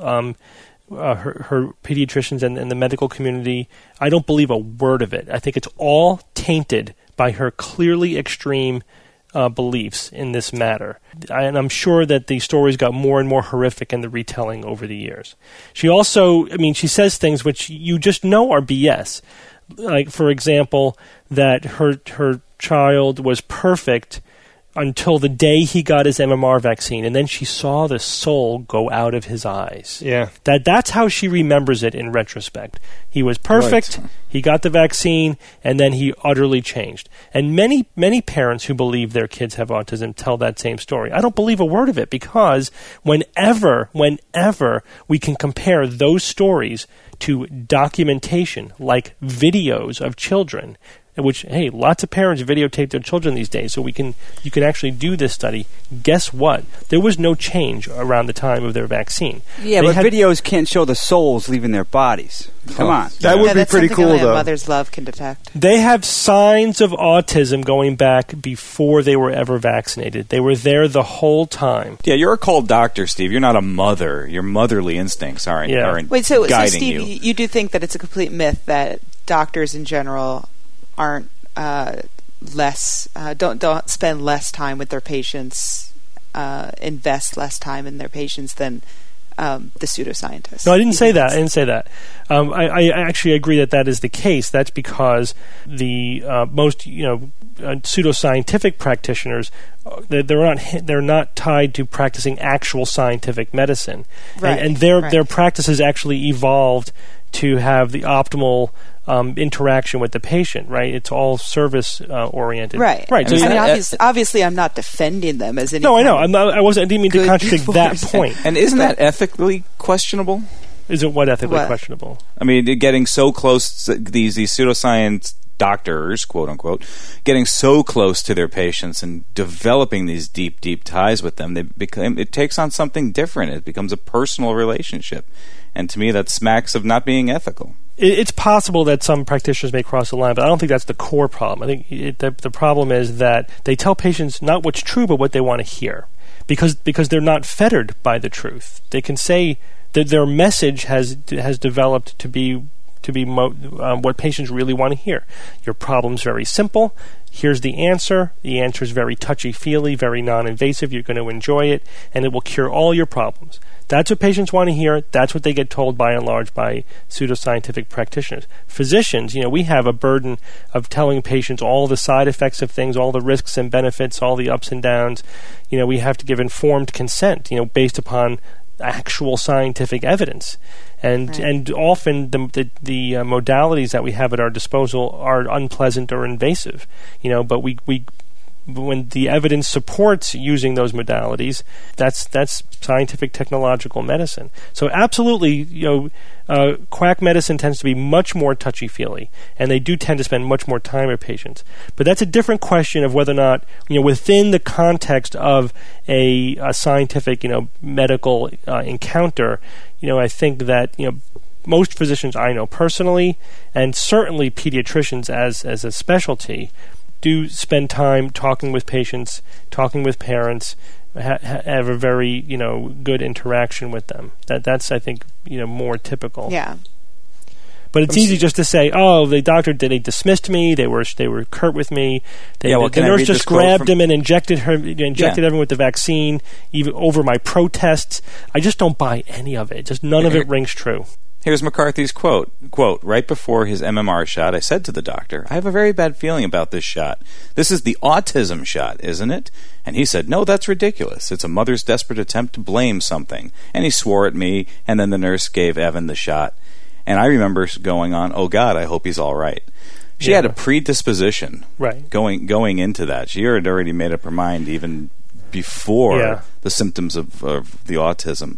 her pediatricians and the medical community, I don't believe a word of it. I think it's all tainted by her clearly extreme beliefs in this matter. And I'm sure that the stories got more and more horrific in the retelling over the years. She also, she says things which you just know are BS. Like, for example, that her child was perfect until the day he got his MMR vaccine, and then she saw the soul go out of his eyes. Yeah. That's how she remembers it in retrospect. He was perfect, right. He got the vaccine, and then he utterly changed. And many, many parents who believe their kids have autism tell that same story. I don't believe a word of it, because whenever we can compare those stories to documentation, like videos of children, which, hey, lots of parents videotape their children these days, so you can actually do this study. Guess what? There was no change around the time of their vaccine. Yeah, but videos can't show the souls leaving their bodies. Come on. That would be pretty cool, though. Mother's love can detect. They have signs of autism going back before they were ever vaccinated. They were there the whole time. Yeah, you're a cold doctor, Steve. You're not a mother. Your motherly instincts aren't guiding Steve, you. You do think that it's a complete myth that doctors in general aren't don't spend less time with their patients, invest less time in their patients than the pseudoscientists. No, I didn't say that. I actually agree that is the case. That's because the most pseudoscientific practitioners, they're not tied to practicing actual scientific medicine, right. and their practices actually evolved to have the optimal interaction with the patient, right? It's all service oriented, right? So obviously, I'm not defending them as any. No, I know. I didn't mean to contradict that point. And isn't that ethically questionable? Is it what ethically questionable? I mean, getting so close to these pseudoscience doctors, quote unquote, getting so close to their patients and developing these deep, deep ties with them, it takes on something different. It becomes a personal relationship, and to me, that smacks of not being ethical. It's possible that some practitioners may cross the line, but I don't think that's the core problem. I think the problem is that they tell patients not what's true, but what they want to hear, because they're not fettered by the truth. They can say that their message has developed to be what patients really want to hear. Your problem's very simple. Here's the answer. The answer is very touchy-feely, very non-invasive. You're going to enjoy it, and it will cure all your problems. That's what patients want to hear. That's what they get told by and large by pseudoscientific practitioners. Physicians, we have a burden of telling patients all the side effects of things, all the risks and benefits, all the ups and downs. We have to give informed consent, based upon actual scientific evidence. And often the modalities that we have at our disposal are unpleasant or invasive. But we when the evidence supports using those modalities, that's scientific technological medicine. So absolutely, quack medicine tends to be much more touchy-feely, and they do tend to spend much more time with patients. But that's a different question of whether or not, within the context of a scientific, medical encounter, I think that, most physicians I know personally, and certainly pediatricians as a specialty, do spend time talking with patients, talking with parents, have a very good interaction with them. That's I think more typical. Yeah. But it's easy just to say, "Oh, the doctor they dismissed me. They were curt with me. The nurse just grabbed him and injected everyone with the vaccine, even over my protests." I just don't buy any of it. Just none of it rings true. Here's McCarthy's quote, right before his MMR shot, I said to the doctor, I have a very bad feeling about this shot. This is the autism shot, isn't it? And he said, no, that's ridiculous. It's a mother's desperate attempt to blame something. And he swore at me, and then the nurse gave Evan the shot. And I remember going on, oh, God, I hope he's all right. She had a predisposition going into that. She had already made up her mind even before the symptoms of the autism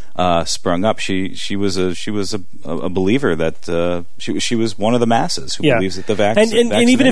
sprung up. She was a believer that she was one of the masses who believes that the vaccine. And even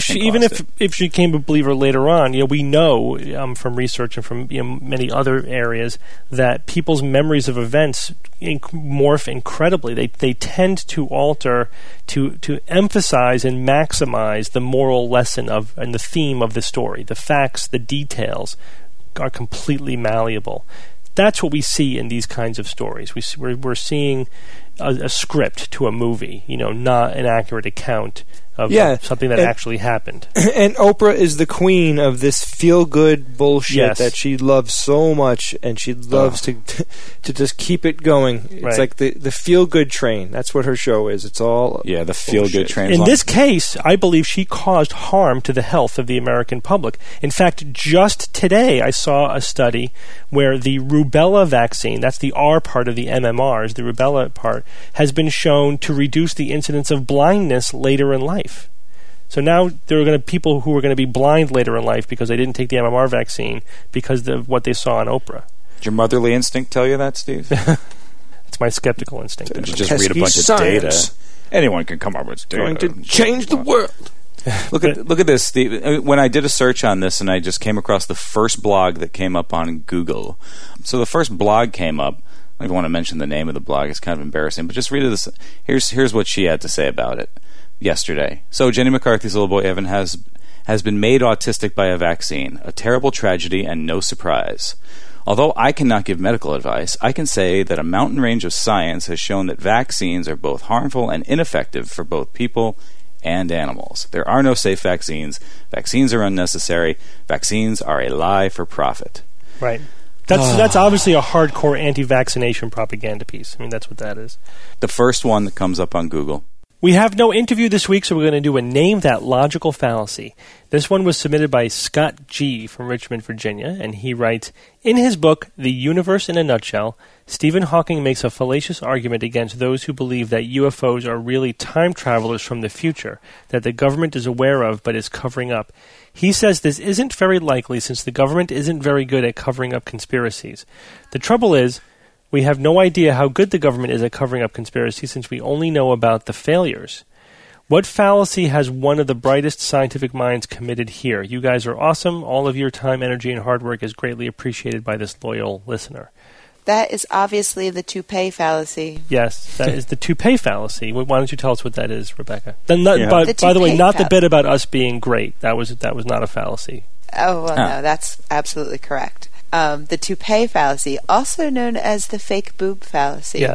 if she became a believer later on, we know from research and from many other areas that people's memories of events morph incredibly. They tend to alter to emphasize and maximize the moral lesson and the theme of the story. The facts, the details are completely malleable. That's what we see in these kinds of stories. We're seeing a script to a movie, not an accurate account of something that actually happened. And Oprah is the queen of this feel-good bullshit that she loves so much, and she loves to just keep it going. It's like the feel-good train. That's what her show is. It's all the feel-good train. In this case, I believe she caused harm to the health of the American public. In fact, just today I saw a study where the rubella vaccine, that's the R part of the MMRs, the rubella part, has been shown to reduce the incidence of blindness later in life. So now there are going to be people who are going to be blind later in life because they didn't take the MMR vaccine because of what they saw on Oprah. Did your motherly instinct tell you that, Steve? It's my skeptical instinct. Did you just read a bunch of data? Anyone can come up with data. Going to change the world. Look at this, Steve. When I did a search on this, and I just came across the first blog that came up on Google. So the first blog came up. I don't even want to mention the name of the blog. It's kind of embarrassing, but just read this. Here's what she had to say about it yesterday. So Jenny McCarthy's little boy Evan has been made autistic by a vaccine, a terrible tragedy and no surprise. Although I cannot give medical advice, I can say that a mountain range of science has shown that vaccines are both harmful and ineffective for both people and animals. There are no safe vaccines. Vaccines are unnecessary. Vaccines are a lie for profit. Right. That's obviously a hardcore anti-vaccination propaganda piece. I mean, that's what that is. The first one that comes up on Google. We have no interview this week, so we're going to do a Name That Logical Fallacy. This one was submitted by Scott G. from Richmond, Virginia, and he writes, in his book, The Universe in a Nutshell, Stephen Hawking makes a fallacious argument against those who believe that UFOs are really time travelers from the future, that the government is aware of but is covering up. He says this isn't very likely since the government isn't very good at covering up conspiracies. The trouble is, we have no idea how good the government is at covering up conspiracies since we only know about the failures. What fallacy has one of the brightest scientific minds committed here? You guys are awesome. All of your time, energy, and hard work is greatly appreciated by this loyal listener. That is obviously the toupee fallacy. Yes, that is the toupee fallacy. Why don't you tell us what that is, Rebecca? By the way, not the bit about us being great. That was not a fallacy. Oh, well, no, that's absolutely correct. The toupee fallacy, also known as the fake boob fallacy,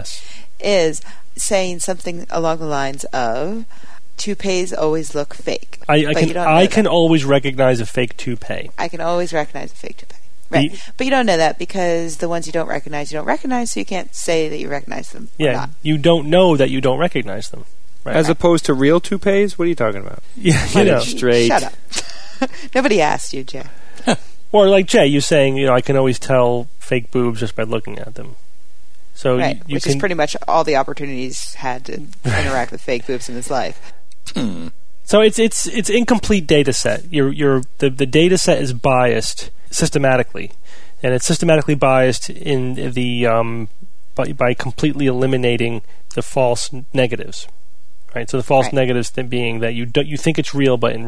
is saying something along the lines of toupees always look fake. I can always recognize a fake toupee. I can always recognize a fake toupee. Right. But you don't know that because the ones you don't recognize, so you can't say that you recognize them. Yeah, you don't know that you don't recognize them. Right. As opposed to real toupees? What are you talking about? Yeah, straight. Shut up. Nobody asked you, Jay. Or like Jay, you saying, I can always tell fake boobs just by looking at them. So right, which is pretty much all the opportunities had to interact with fake boobs in his life. So it's incomplete data set. The data set is biased systematically, and it's systematically biased in the by completely eliminating the false negatives. Right. So the false negatives being that you think it's real, but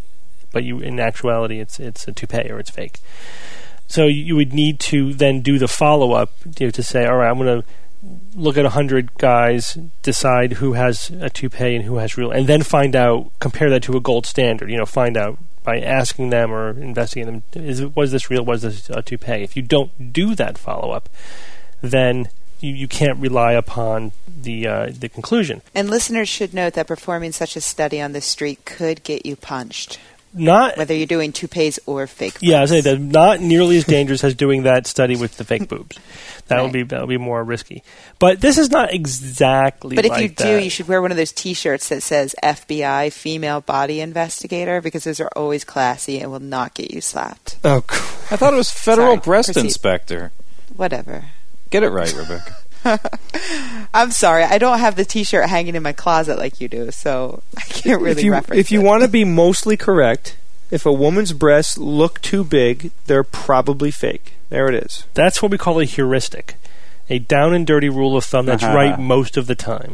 in actuality it's a toupee or it's fake. So you would need to then do the follow-up to say, all right, I'm going to look at 100 guys, decide who has a toupee and who has real, and then compare that to a gold standard. Find out by asking them or investigating them, was this real, was this a toupee? If you don't do that follow-up, then you can't rely upon the conclusion. And listeners should note that performing such a study on the street could get you punched. not whether you're doing toupees or fake boobs. Yeah, I say that not nearly as dangerous as doing that study with the fake boobs. That would be more risky. But this is not exactly like that. But if you do, you should wear one of those T-shirts that says FBI Female Body Investigator, because those are always classy and will not get you slapped. Oh, cool. I thought it was Federal Breast Inspector. Whatever. Get it right, Rebecca. I'm sorry, I don't have the T-shirt hanging in my closet like you do, so I can't really reference it. If you want to be mostly correct, if a woman's breasts look too big, they're probably fake. There it is. That's what we call a heuristic, a down and dirty rule of thumb that's right most of the time.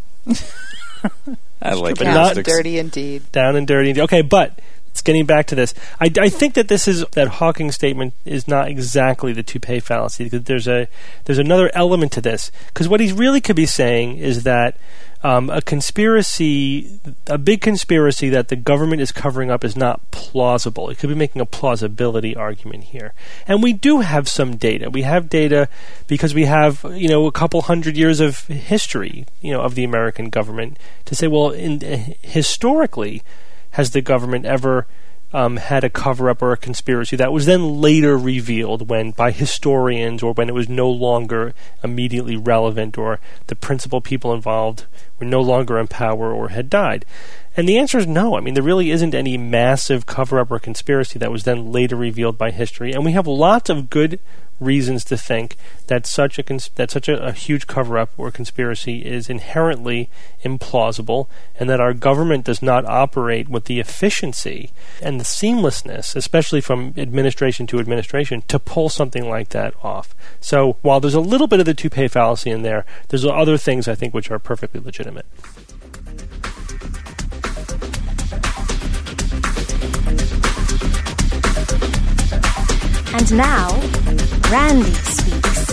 I like it. Down and dirty indeed. Down and dirty indeed. Okay, but it's getting back to this. I think that that Hawking statement is not exactly the toupee fallacy, because there's another element to this. Because what he really could be saying is that a big conspiracy that the government is covering up is not plausible. It could be making a plausibility argument here. And we do have some data. We have data because we have, a couple hundred years of history, of the American government to say, well, historically, has the government ever had a cover-up or a conspiracy that was then later revealed by historians, or when it was no longer immediately relevant, or the principal people involved were no longer in power or had died? And the answer is no. I mean, there really isn't any massive cover-up or conspiracy that was then later revealed by history, and we have lots of good reasons to think that such a huge cover-up or conspiracy is inherently implausible, and that our government does not operate with the efficiency and the seamlessness, especially from administration to administration, to pull something like that off. So while there's a little bit of the toupee fallacy in there, there's other things I think which are perfectly legitimate. And now, Randy speaks.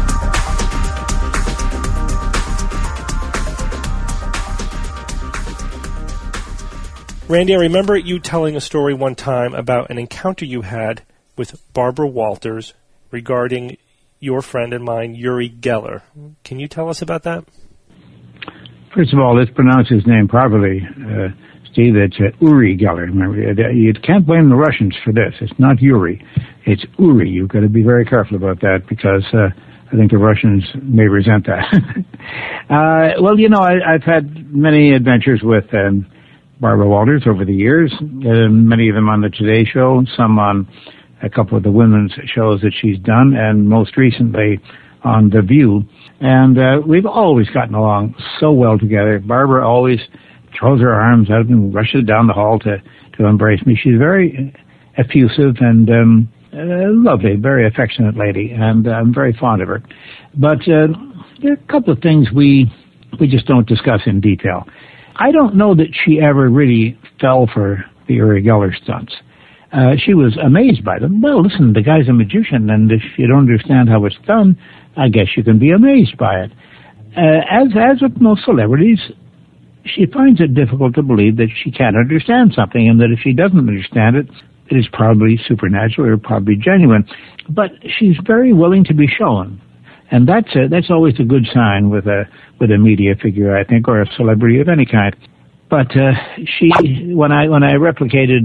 Randy, I remember you telling a story one time about an encounter you had with Barbara Walters regarding your friend and mine, Uri Geller. Can you tell us about that? First of all, let's pronounce his name properly, Steve. It's Uri Geller. Remember, you can't blame the Russians for this. It's not Yuri. It's Uri. You've got to be very careful about that, because I think the Russians may resent that. Well, I've had many adventures with Barbara Walters over the years, many of them on the Today Show, some on a couple of the women's shows that she's done, and most recently on The View. And we've always gotten along so well together. Barbara always throws her arms out and rushes down the hall to embrace me. She's very effusive and lovely, very affectionate lady, and I'm very fond of her. But there are a couple of things we just don't discuss in detail. I don't know that she ever really fell for the Uri Geller stunts. She was amazed by them. Well, listen, the guy's a magician, and if you don't understand how it's done, I guess you can be amazed by it. As with most celebrities, she finds it difficult to believe that she can't understand something, and that if she doesn't understand it, it is probably supernatural or probably genuine. But she's very willing to be shown, and that's always a good sign with a media figure, I think, or a celebrity of any kind. But when I replicated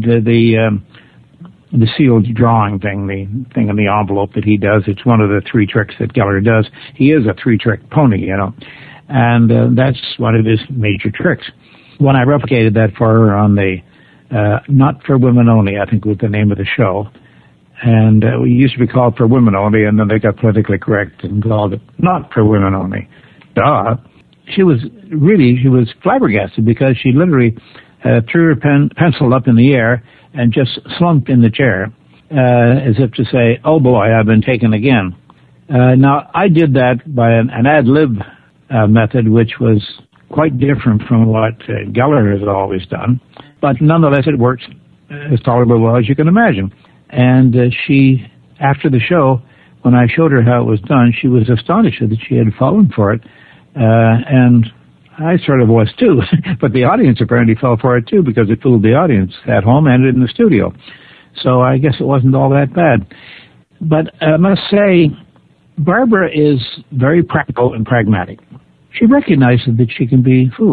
the sealed drawing thing, the thing in the envelope that he does, it's one of the 3 tricks that Geller does. He is a 3-trick pony, and that's one of his major tricks. When I replicated that for her on the Not for Women Only, I think was the name of the show, and we used to be called For Women Only, and then they got politically correct and called it Not for Women Only. Duh. She was flabbergasted, because she literally threw her pencil up in the air and just slumped in the chair, as if to say, oh boy, I've been taken again. Now, I did that by an ad-lib method, which was quite different from what Geller has always done, but nonetheless it works as tolerably well as you can imagine. And she, after the show, when I showed her how it was done, she was astonished that she had fallen for it, and I sort of was too, but the audience apparently fell for it too, because it fooled the audience at home and in the studio. So I guess it wasn't all that bad. But I must say, Barbara is very practical and pragmatic. She recognizes that she can be fooled,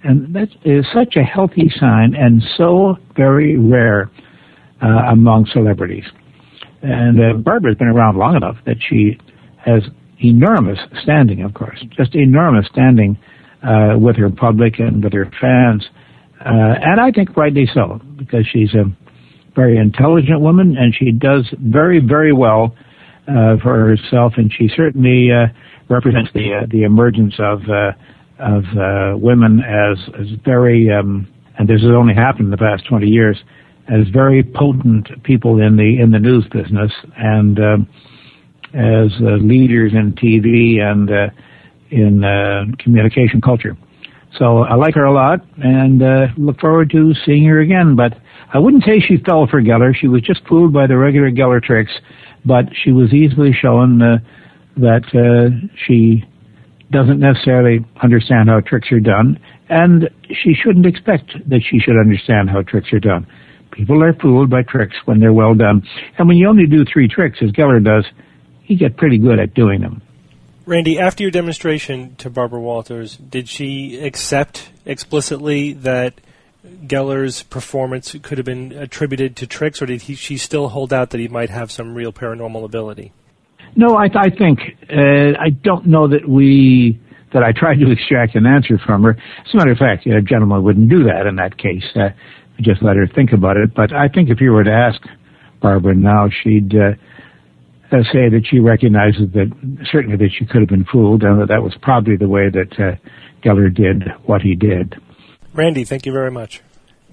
And that is such a healthy sign and so very rare among celebrities. And Barbara's been around long enough that she has enormous standing, of course, just enormous standing with her public and with her fans. And I think rightly so, because she's a very intelligent woman, and she does very, very well for herself, and she certainly represents the emergence of women as very, and this has only happened in the past 20 years, as very potent people in the news business, and as leaders in TV and in communication culture. So I like her a lot, and look forward to seeing her again. But I wouldn't say she fell for Geller. She was just fooled by the regular Geller tricks, but she was easily shown that she doesn't necessarily understand how tricks are done, and she shouldn't expect that she should understand how tricks are done. People are fooled by tricks when they're well done. And when you only do 3 tricks, as Geller does, you get pretty good at doing them. Randy, after your demonstration to Barbara Walters, did she accept explicitly that Geller's performance could have been attributed to tricks, or did she still hold out that he might have some real paranormal ability? No, I think I don't know that I tried to extract an answer from her. As a matter of fact, a gentleman wouldn't do that in that case. Just let her think about it. But I think if you were to ask Barbara now, she'd say that she recognizes that certainly that she could have been fooled, and that was probably the way that Geller did what he did. Randy, thank you very much.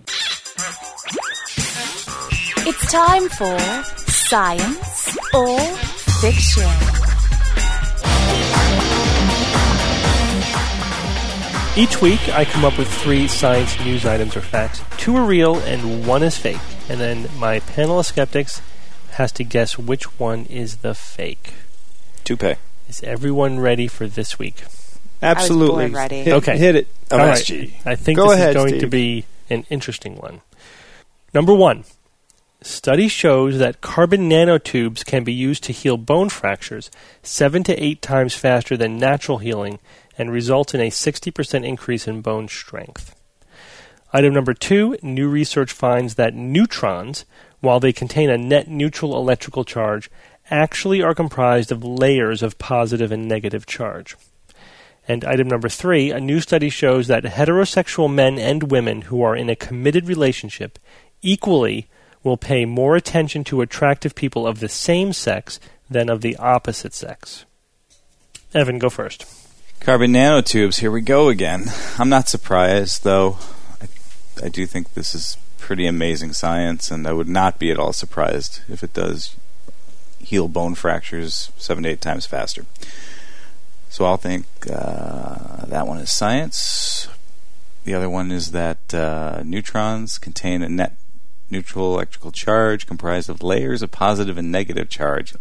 It's time for Science or Fiction. Each week, I come up with 3 science news items or facts. 2 are real and 1 is fake. And then my panel of skeptics has to guess which one is the fake. Toupee. Is everyone ready for this week? Absolutely. I was born ready. Hit it. MSG. Right. I think this is going to be an interesting one. Number 1. Study shows that carbon nanotubes can be used to heal bone fractures 7 to 8 times faster than natural healing and result in a 60% increase in bone strength. Item number 2, new research finds that neutrons, while they contain a net neutral electrical charge, actually are comprised of layers of positive and negative charge. And item number 3, a new study shows that heterosexual men and women who are in a committed relationship equally will pay more attention to attractive people of the same sex than of the opposite sex. Evan, go first. Carbon nanotubes, here we go again. I'm not surprised, though. I do think this is pretty amazing science, and I would not be at all surprised if it does heal bone fractures 7 to 8 times faster. So I'll think that one is science. The other one is that neutrons contain a net neutral electrical charge comprised of layers of positive and negative charge.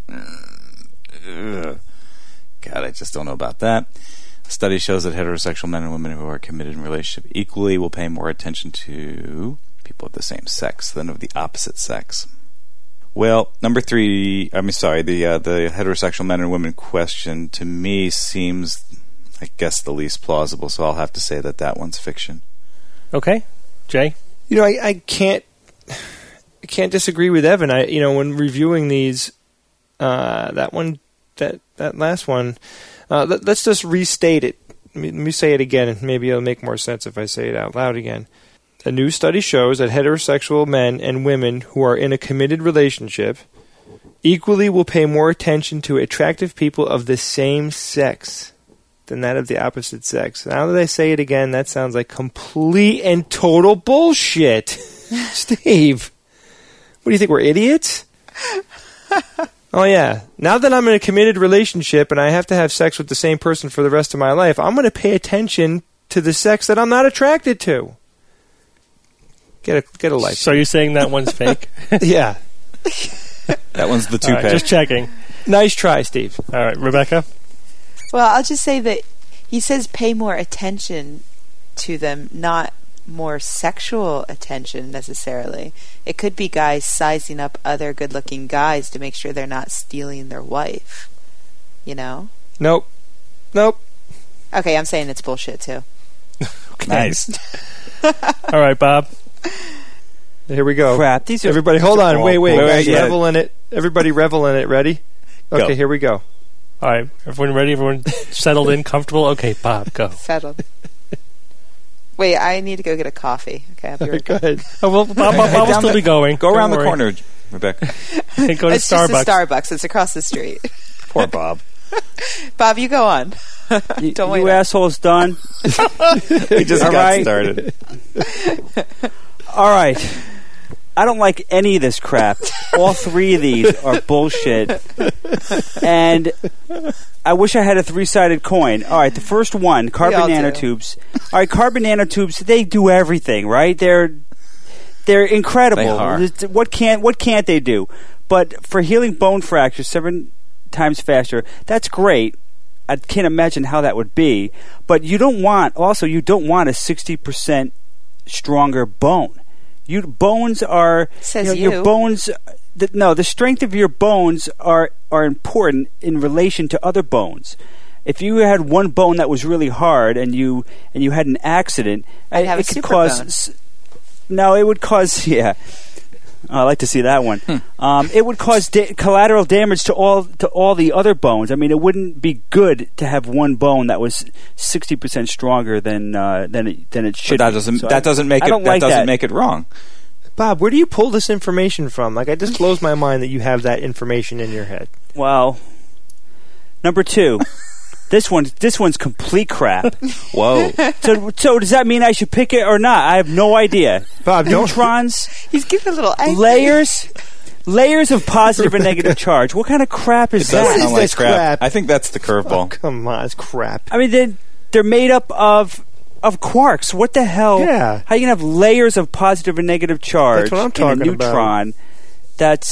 God, I just don't know about that. A study shows that heterosexual men and women who are committed in a relationship equally will pay more attention to people of the same sex than of the opposite sex. Well, number 3, the heterosexual men and women question to me seems, I guess, the least plausible, so I'll have to say that one's fiction. Okay. Jay? I can't disagree with Evan. When reviewing these, that last one, let's just restate it. Let me say it again, and maybe it'll make more sense if I say it out loud again. A new study shows that heterosexual men and women who are in a committed relationship equally will pay more attention to attractive people of the same sex than that of the opposite sex. Now that I say it again, that sounds like complete and total bullshit. Steve, what do you think, we're idiots? Oh, yeah. Now that I'm in a committed relationship and I have to have sex with the same person for the rest of my life, I'm going to pay attention to the sex that I'm not attracted to. Get a life. So you're saying that one's fake? Yeah. That one's the toupee. Right, just checking. Nice try, Steve. All right, Rebecca? Well, I'll just say that he says pay more attention to them, not more sexual attention necessarily. It could be guys sizing up other good-looking guys to make sure they're not stealing their wife. You know? Nope. Okay, I'm saying it's bullshit too. Okay. Nice. All right, Bob. Here we go. Crap. These are Everybody, hold on. Wait, guys. yeah. Revel in it. Everybody revel in it. Ready? Okay, Go. here we go. All right, everyone ready? Everyone settled in, comfortable? Okay, Bob, go. Settled. Wait, I need to go get a coffee. Okay, I'll be right Go back. ahead. Oh, well, Bob will still be going. Go around Don't the worry. corner, Rebecca. Hey, go to It's just Starbucks. a Starbucks. It's across the street. Poor Bob. Bob, you go on. Don't wait. you assholes done? We just All got right. started. All right. I don't like any of this crap. All three of these are bullshit. And I wish I had a three-sided coin. All right, the first one, carbon all do. nanotubes. All right, carbon nanotubes, they do everything, right? They're incredible. They are. What can't they do? But for healing bone fractures 7 times faster, that's great. I can't imagine how that would be. But you don't want a 60% stronger bone. Bones are Says your you. bones. The strength of your bones are important in relation to other bones. If you had one bone that was really hard and you had an accident, I'd have it a could super cause. No, it would cause. Yeah, I like to see that one. It would cause collateral damage to all the other bones. I mean, it wouldn't be good to have one bone that was 60% stronger than it should. But that doesn't make it wrong. Bob, where do you pull this information from? Like, it just blows my mind that you have that information in your head. Well, number 2, this one's complete crap. Whoa. So does that mean I should pick it or not? I have no idea. Bob, don't. Neutrons, He's getting a little angry. layers of positive and negative charge. What kind of crap is It does that? sound like this crap? I think that's the curveball. Oh, come on, it's crap. I mean, they're made up of quarks. What the hell? Yeah. How you can have layers of positive and negative charge That's what I'm in a talking about. neutron? That's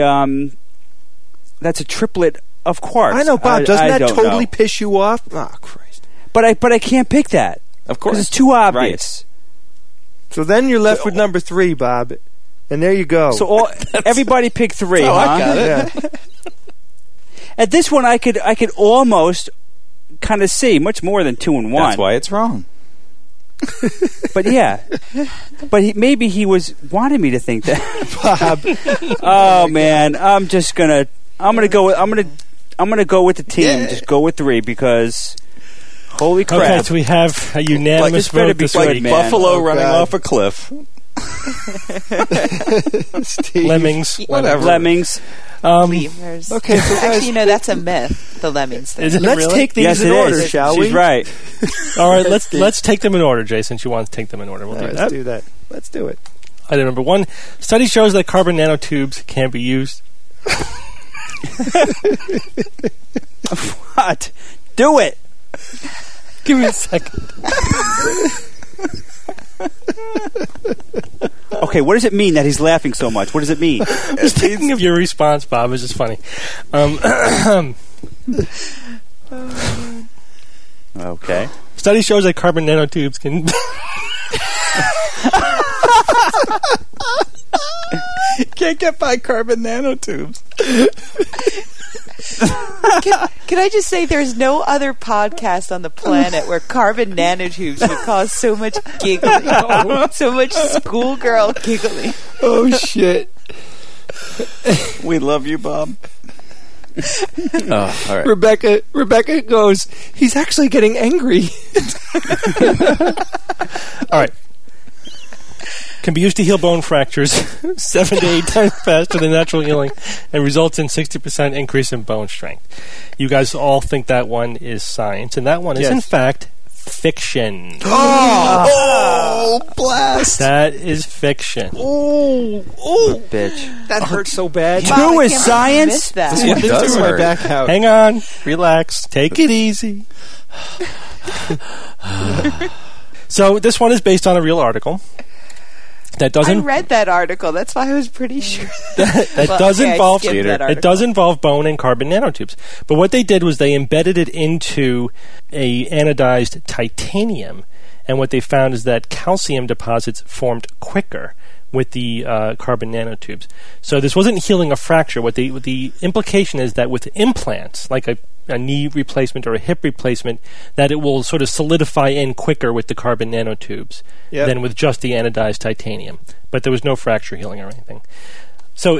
a triplet of quarks. I know, Bob. Doesn't that don't totally know. piss you off? Oh, Christ. But I can't pick that. Of course. Because it's too obvious. So then you're left with number 3, Bob. And there you go. So everybody pick 3, huh? I got it. Yeah. At this one, I could almost kind of see much more than 2 and 1. That's why it's wrong. But yeah, maybe he was wanting me to think that. Bob. Oh man, I'm gonna go with the team. Just go with 3 because holy crap! Okay, so we have a unanimous This better vote be this good, week. man. Buffalo Oh, running God. off a cliff. Steve. Lemmings. Whatever. Lemmings. Lemurs. Okay, so guys, Actually, that's a myth. The lemmings thing. Is it let's really? take these Yes, in it order, is. shall She's we? right. All right, let's take them in order, Jason. She wants to take them in order. We'll All do right, that. let's do that. Let's do it. Item number 1. Study shows that carbon nanotubes can be used. What? Do it. Give me a second. Okay, what does it mean that he's laughing so much? What does it mean? Just thinking of your response, Bob. It's just funny. Okay. Study shows that carbon nanotubes can... Can't get by carbon nanotubes. Can I just say there's no other podcast on the planet where carbon nanotubes would cause so much giggling, so much schoolgirl giggling. Oh, shit. We love you, Bob. Oh, all right. Rebecca goes, he's actually getting angry. All right. Can be used to heal bone fractures 7 to 8 times faster than natural healing and results in 60% increase in bone strength. You guys all think that one is science, and that one is, in fact, fiction. Oh, blast. That is fiction. Oh, Bitch. that hurts so bad. Wow, 2 I is can't believe I science? missed that. This one does Threw my hurt. back out. Hang on. Relax. Take it easy. So this one is based on a real article. That I doesn't read that article. That's why I was pretty sure. that Well, does okay, I involve skipped that it article. does involve bone and carbon nanotubes. But what they did was they embedded it into a anodized titanium, and what they found is that calcium deposits formed quicker with the carbon nanotubes. So this wasn't healing a fracture. What the implication is that with implants, like a a knee replacement or a hip replacement, that it will sort of solidify in quicker with the carbon nanotubes than with just the anodized titanium. But there was no fracture healing or anything. So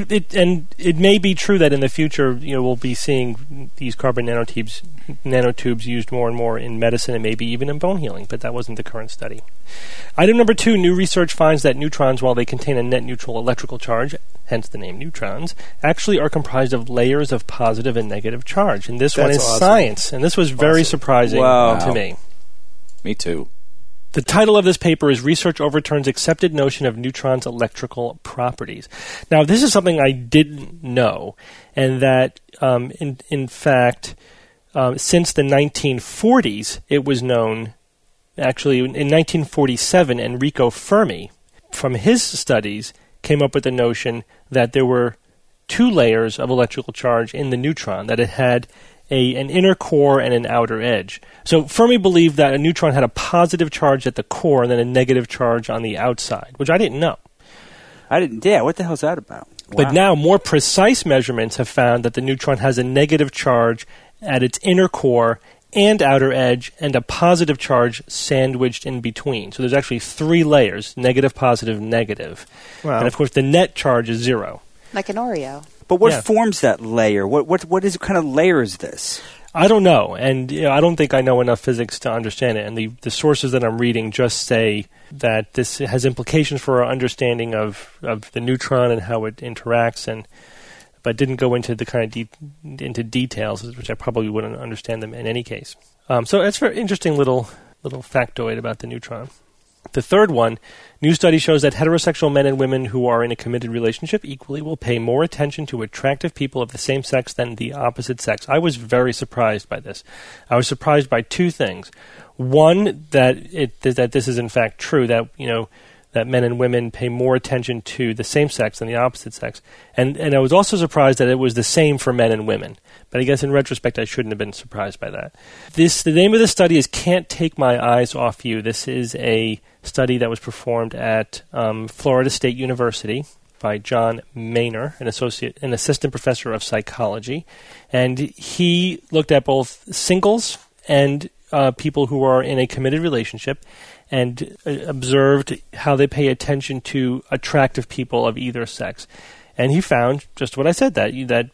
it may be true that in the future, we'll be seeing these carbon nanotubes used more and more in medicine and maybe even in bone healing, but that wasn't the current study. Item number 2, new research finds that neutrons, while they contain a net neutral electrical charge, hence the name neutrons, actually are comprised of layers of positive and negative charge. And this one is awesome. Science, and this was very surprising to me. Me too. The title of this paper is Research Overturns Accepted Notion of Neutrons' Electrical Properties. Now, this is something I didn't know, and that, in fact, since the 1940s, it was known, actually, in 1947, Enrico Fermi, from his studies, came up with the notion that there were 2 layers of electrical charge in the neutron, that it had an inner core and an outer edge. So Fermi believed that a neutron had a positive charge at the core and then a negative charge on the outside, which I didn't know. Yeah, what the hell's that about? Wow. But now more precise measurements have found that the neutron has a negative charge at its inner core and outer edge and a positive charge sandwiched in between. So there's actually 3 layers, negative, positive, negative. Wow. And of course the net charge is 0. Like an Oreo. But what forms that layer? What kind of layer is this? I don't know, and I don't think I know enough physics to understand it. And the sources that I'm reading just say that this has implications for our understanding of the neutron and how it interacts, but didn't go into the kind of into details, which I probably wouldn't understand them in any case. So that's a very interesting little factoid about the neutron. The third one, new study shows that heterosexual men and women who are in a committed relationship equally will pay more attention to attractive people of the same sex than the opposite sex. I was very surprised by this. I was surprised by 2 things. One, that this is in fact true, that that men and women pay more attention to the same sex than the opposite sex. And I was also surprised that it was the same for men and women. But I guess in retrospect, I shouldn't have been surprised by that. The name of the study is Can't Take My Eyes Off You. This is a study that was performed at Florida State University by John Maynor, an assistant professor of psychology. And he looked at both singles and people who are in a committed relationship and observed how they pay attention to attractive people of either sex. And he found just what I said, that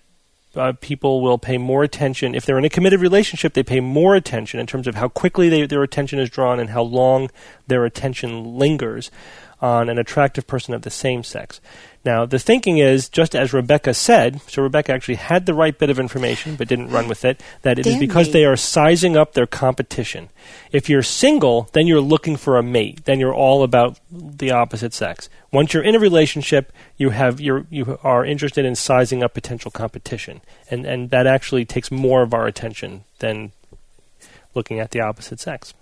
people will pay more attention. If they're in a committed relationship, they pay more attention in terms of how quickly their attention is drawn and how long their attention lingers on an attractive person of the same sex. Now, the thinking is, just as Rebecca said, so Rebecca actually had the right bit of information but didn't run with it, that it is because they are sizing up their competition. If you're single, then you're looking for a mate. Then you're all about the opposite sex. Once you're in a relationship, you are interested in sizing up potential competition. And that actually takes more of our attention than looking at the opposite sex.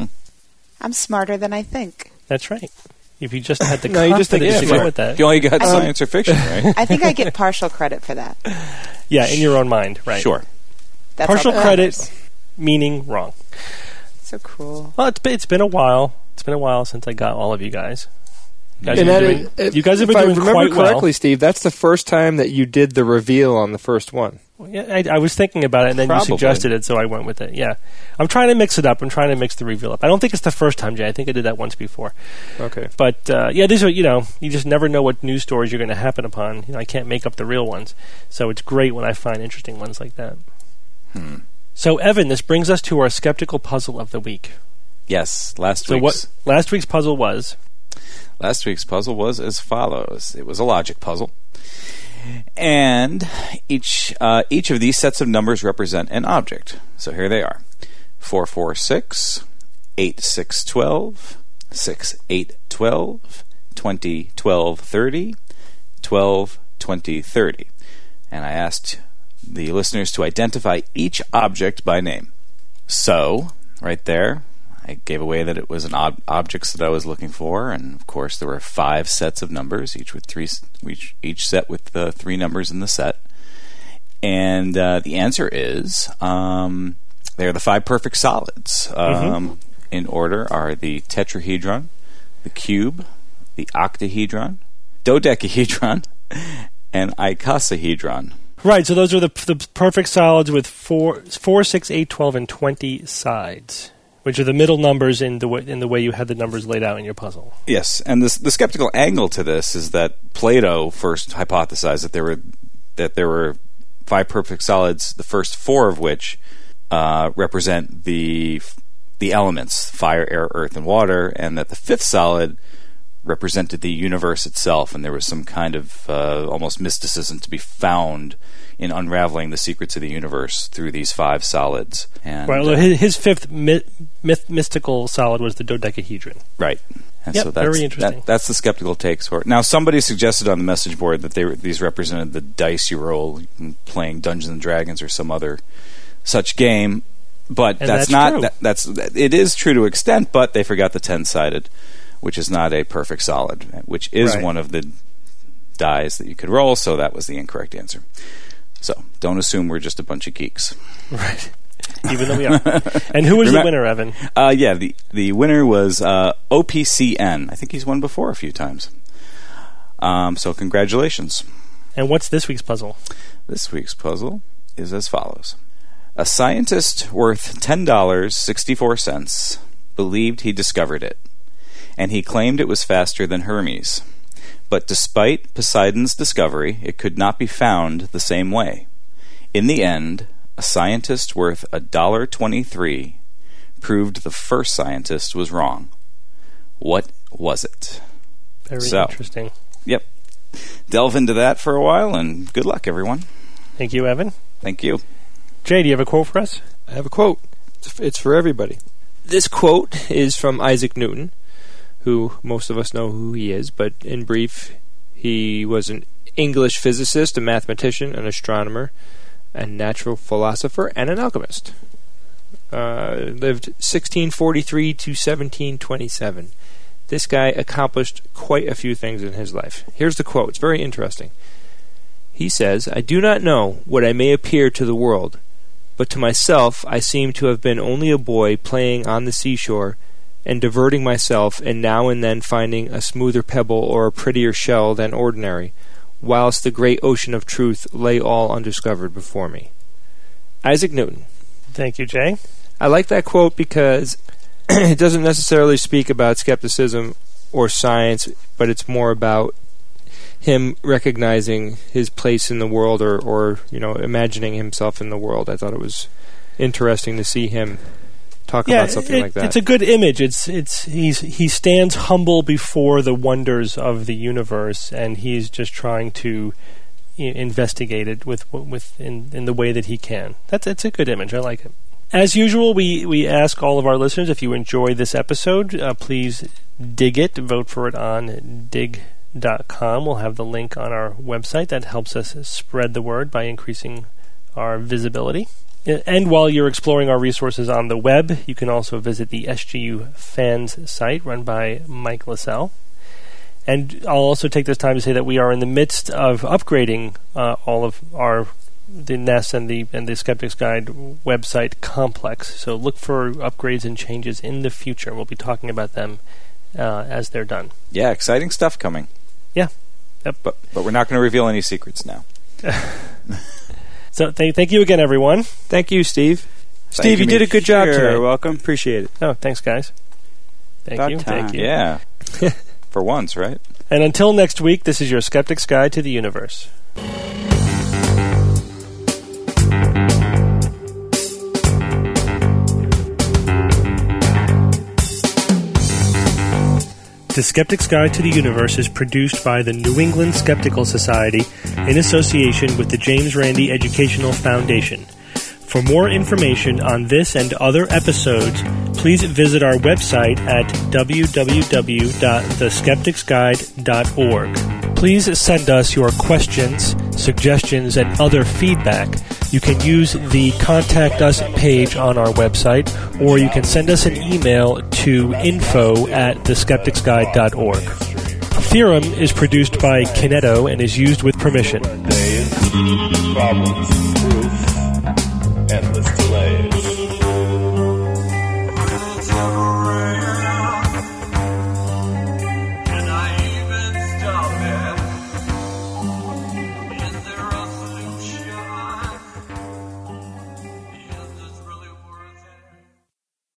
I'm smarter than I think. That's right. If you just had the confidence to go with that. You only got science or fiction, right? I think I get partial credit for that. Yeah, in your own mind, right. Sure. That's partial credit meaning wrong. So cool. Well, it's been a while. It's been a while since I got all of you guys. You guys have been doing quite well. If I remember correctly, Steve, that's the first time that you did the reveal on the first one. Yeah, I was thinking about it, and then you suggested it, so I went with it. Yeah, I'm trying to mix it up. I'm trying to mix the reveal up. I don't think it's the first time, Jay. I think I did that once before. Okay. But these are you just never know what news stories you're going to happen upon. I can't make up the real ones, so it's great when I find interesting ones like that. So, Evan, this brings us to our skeptical puzzle of the week. Yes, last week's puzzle was? Last week's puzzle was as follows. It was a logic puzzle. And each of these sets of numbers represent an object. So here they are. 4, 4, 6, 8, 6, 12, 6, 8, 12, 20, 12, 30, 12, 20, 30. And I asked the listeners to identify each object by name. So, right there, I gave away that it was an objects that I was looking for, and of course there were 5 sets of numbers, each set with 3 numbers in the set. And the answer is they are the 5 perfect solids. In order are the tetrahedron, the cube, the octahedron, dodecahedron, and icosahedron. Right, so those are the perfect solids with 4, 6, 8, 12, and 20 sides, which are the middle numbers in the way you had the numbers laid out in your puzzle. Yes, and the skeptical angle to this is that Plato first hypothesized that there were 5 perfect solids, the first 4 of which represent the elements, fire, air, earth, and water, and that the 5th solid represented the universe itself, and there was some kind of almost mysticism to be found in unraveling the secrets of the universe through these 5 solids. And, right. Well, his 5th mystical solid was the dodecahedron. Right. And yep, so that's, very interesting. That's the skeptical takes for it. Now, somebody suggested on the message board that these represented the dice you roll playing Dungeons and Dragons or some other such game, but and that's not. It is true to extent, but they forgot the 10-sided, which is not a perfect solid, which is one of the dice that you could roll, so that was the incorrect answer. So, don't assume we're just a bunch of geeks. Right. Even though we are. And who was the winner, Evan? The winner was OPCN. I think he's won before a few times. So, congratulations. And what's this week's puzzle? This week's puzzle is as follows. A scientist worth $10.64 believed he discovered it, and he claimed it was faster than Hermes. But despite Poseidon's discovery, it could not be found the same way. In the end, a scientist worth $1.23 proved the first scientist was wrong. What was it? Very interesting. Yep. Delve into that for a while, and good luck, everyone. Thank you, Evan. Thank you. Jay, do you have a quote for us? I have a quote. It's for everybody. This quote is from Isaac Newton, who most of us know who he is, but in brief, he was an English physicist, a mathematician, an astronomer, a natural philosopher, and an alchemist. Lived 1643 to 1727. This guy accomplished quite a few things in his life. Here's the quote. It's very interesting. He says, "I do not know what I may appear to the world, but to myself I seem to have been only a boy playing on the seashore and diverting myself, and now and then finding a smoother pebble or a prettier shell than ordinary, whilst the great ocean of truth lay all undiscovered before me." Isaac Newton. Thank you, Jay. I like that quote because it doesn't necessarily speak about skepticism or science, but it's more about him recognizing his place in the world or imagining himself in the world. I thought it was interesting to see him talk about something like that. It's a good image. He stands humble before the wonders of the universe, and he's just trying to investigate it in the way that he can. It's a good image. I like it. As usual, we ask all of our listeners, if you enjoy this episode, please dig it, vote for it on dig.com. We'll have the link on our website. That helps us spread the word by increasing our visibility. And while you're exploring our resources on the web, you can also visit the SGU Fans site run by Mike Lascelles. And I'll also take this time to say that we are in the midst of upgrading all of the NES and the Skeptic's Guide website complex. So look for upgrades and changes in the future. We'll be talking about them as they're done. Yeah, exciting stuff coming. Yeah. Yep. But we're not going to reveal any secrets now. So thank you again, everyone. Thank you, Steve. Steve, you did a good job today. You're welcome. Appreciate it. Oh, thanks, guys. Thank you. Thank you. Yeah. For once, right? And until next week, this is your Skeptic's Guide to the Universe. The Skeptic's Guide to the Universe is produced by the New England Skeptical Society in association with the James Randi Educational Foundation. For more information on this and other episodes, please visit our website at www.theskepticsguide.org. Please send us your questions, suggestions, and other feedback. You can use the Contact Us page on our website, or you can send us an email to info@theskepticsguide.org. Theorem is produced by Kineto and is used with permission. Days, problems, proof, endless delays.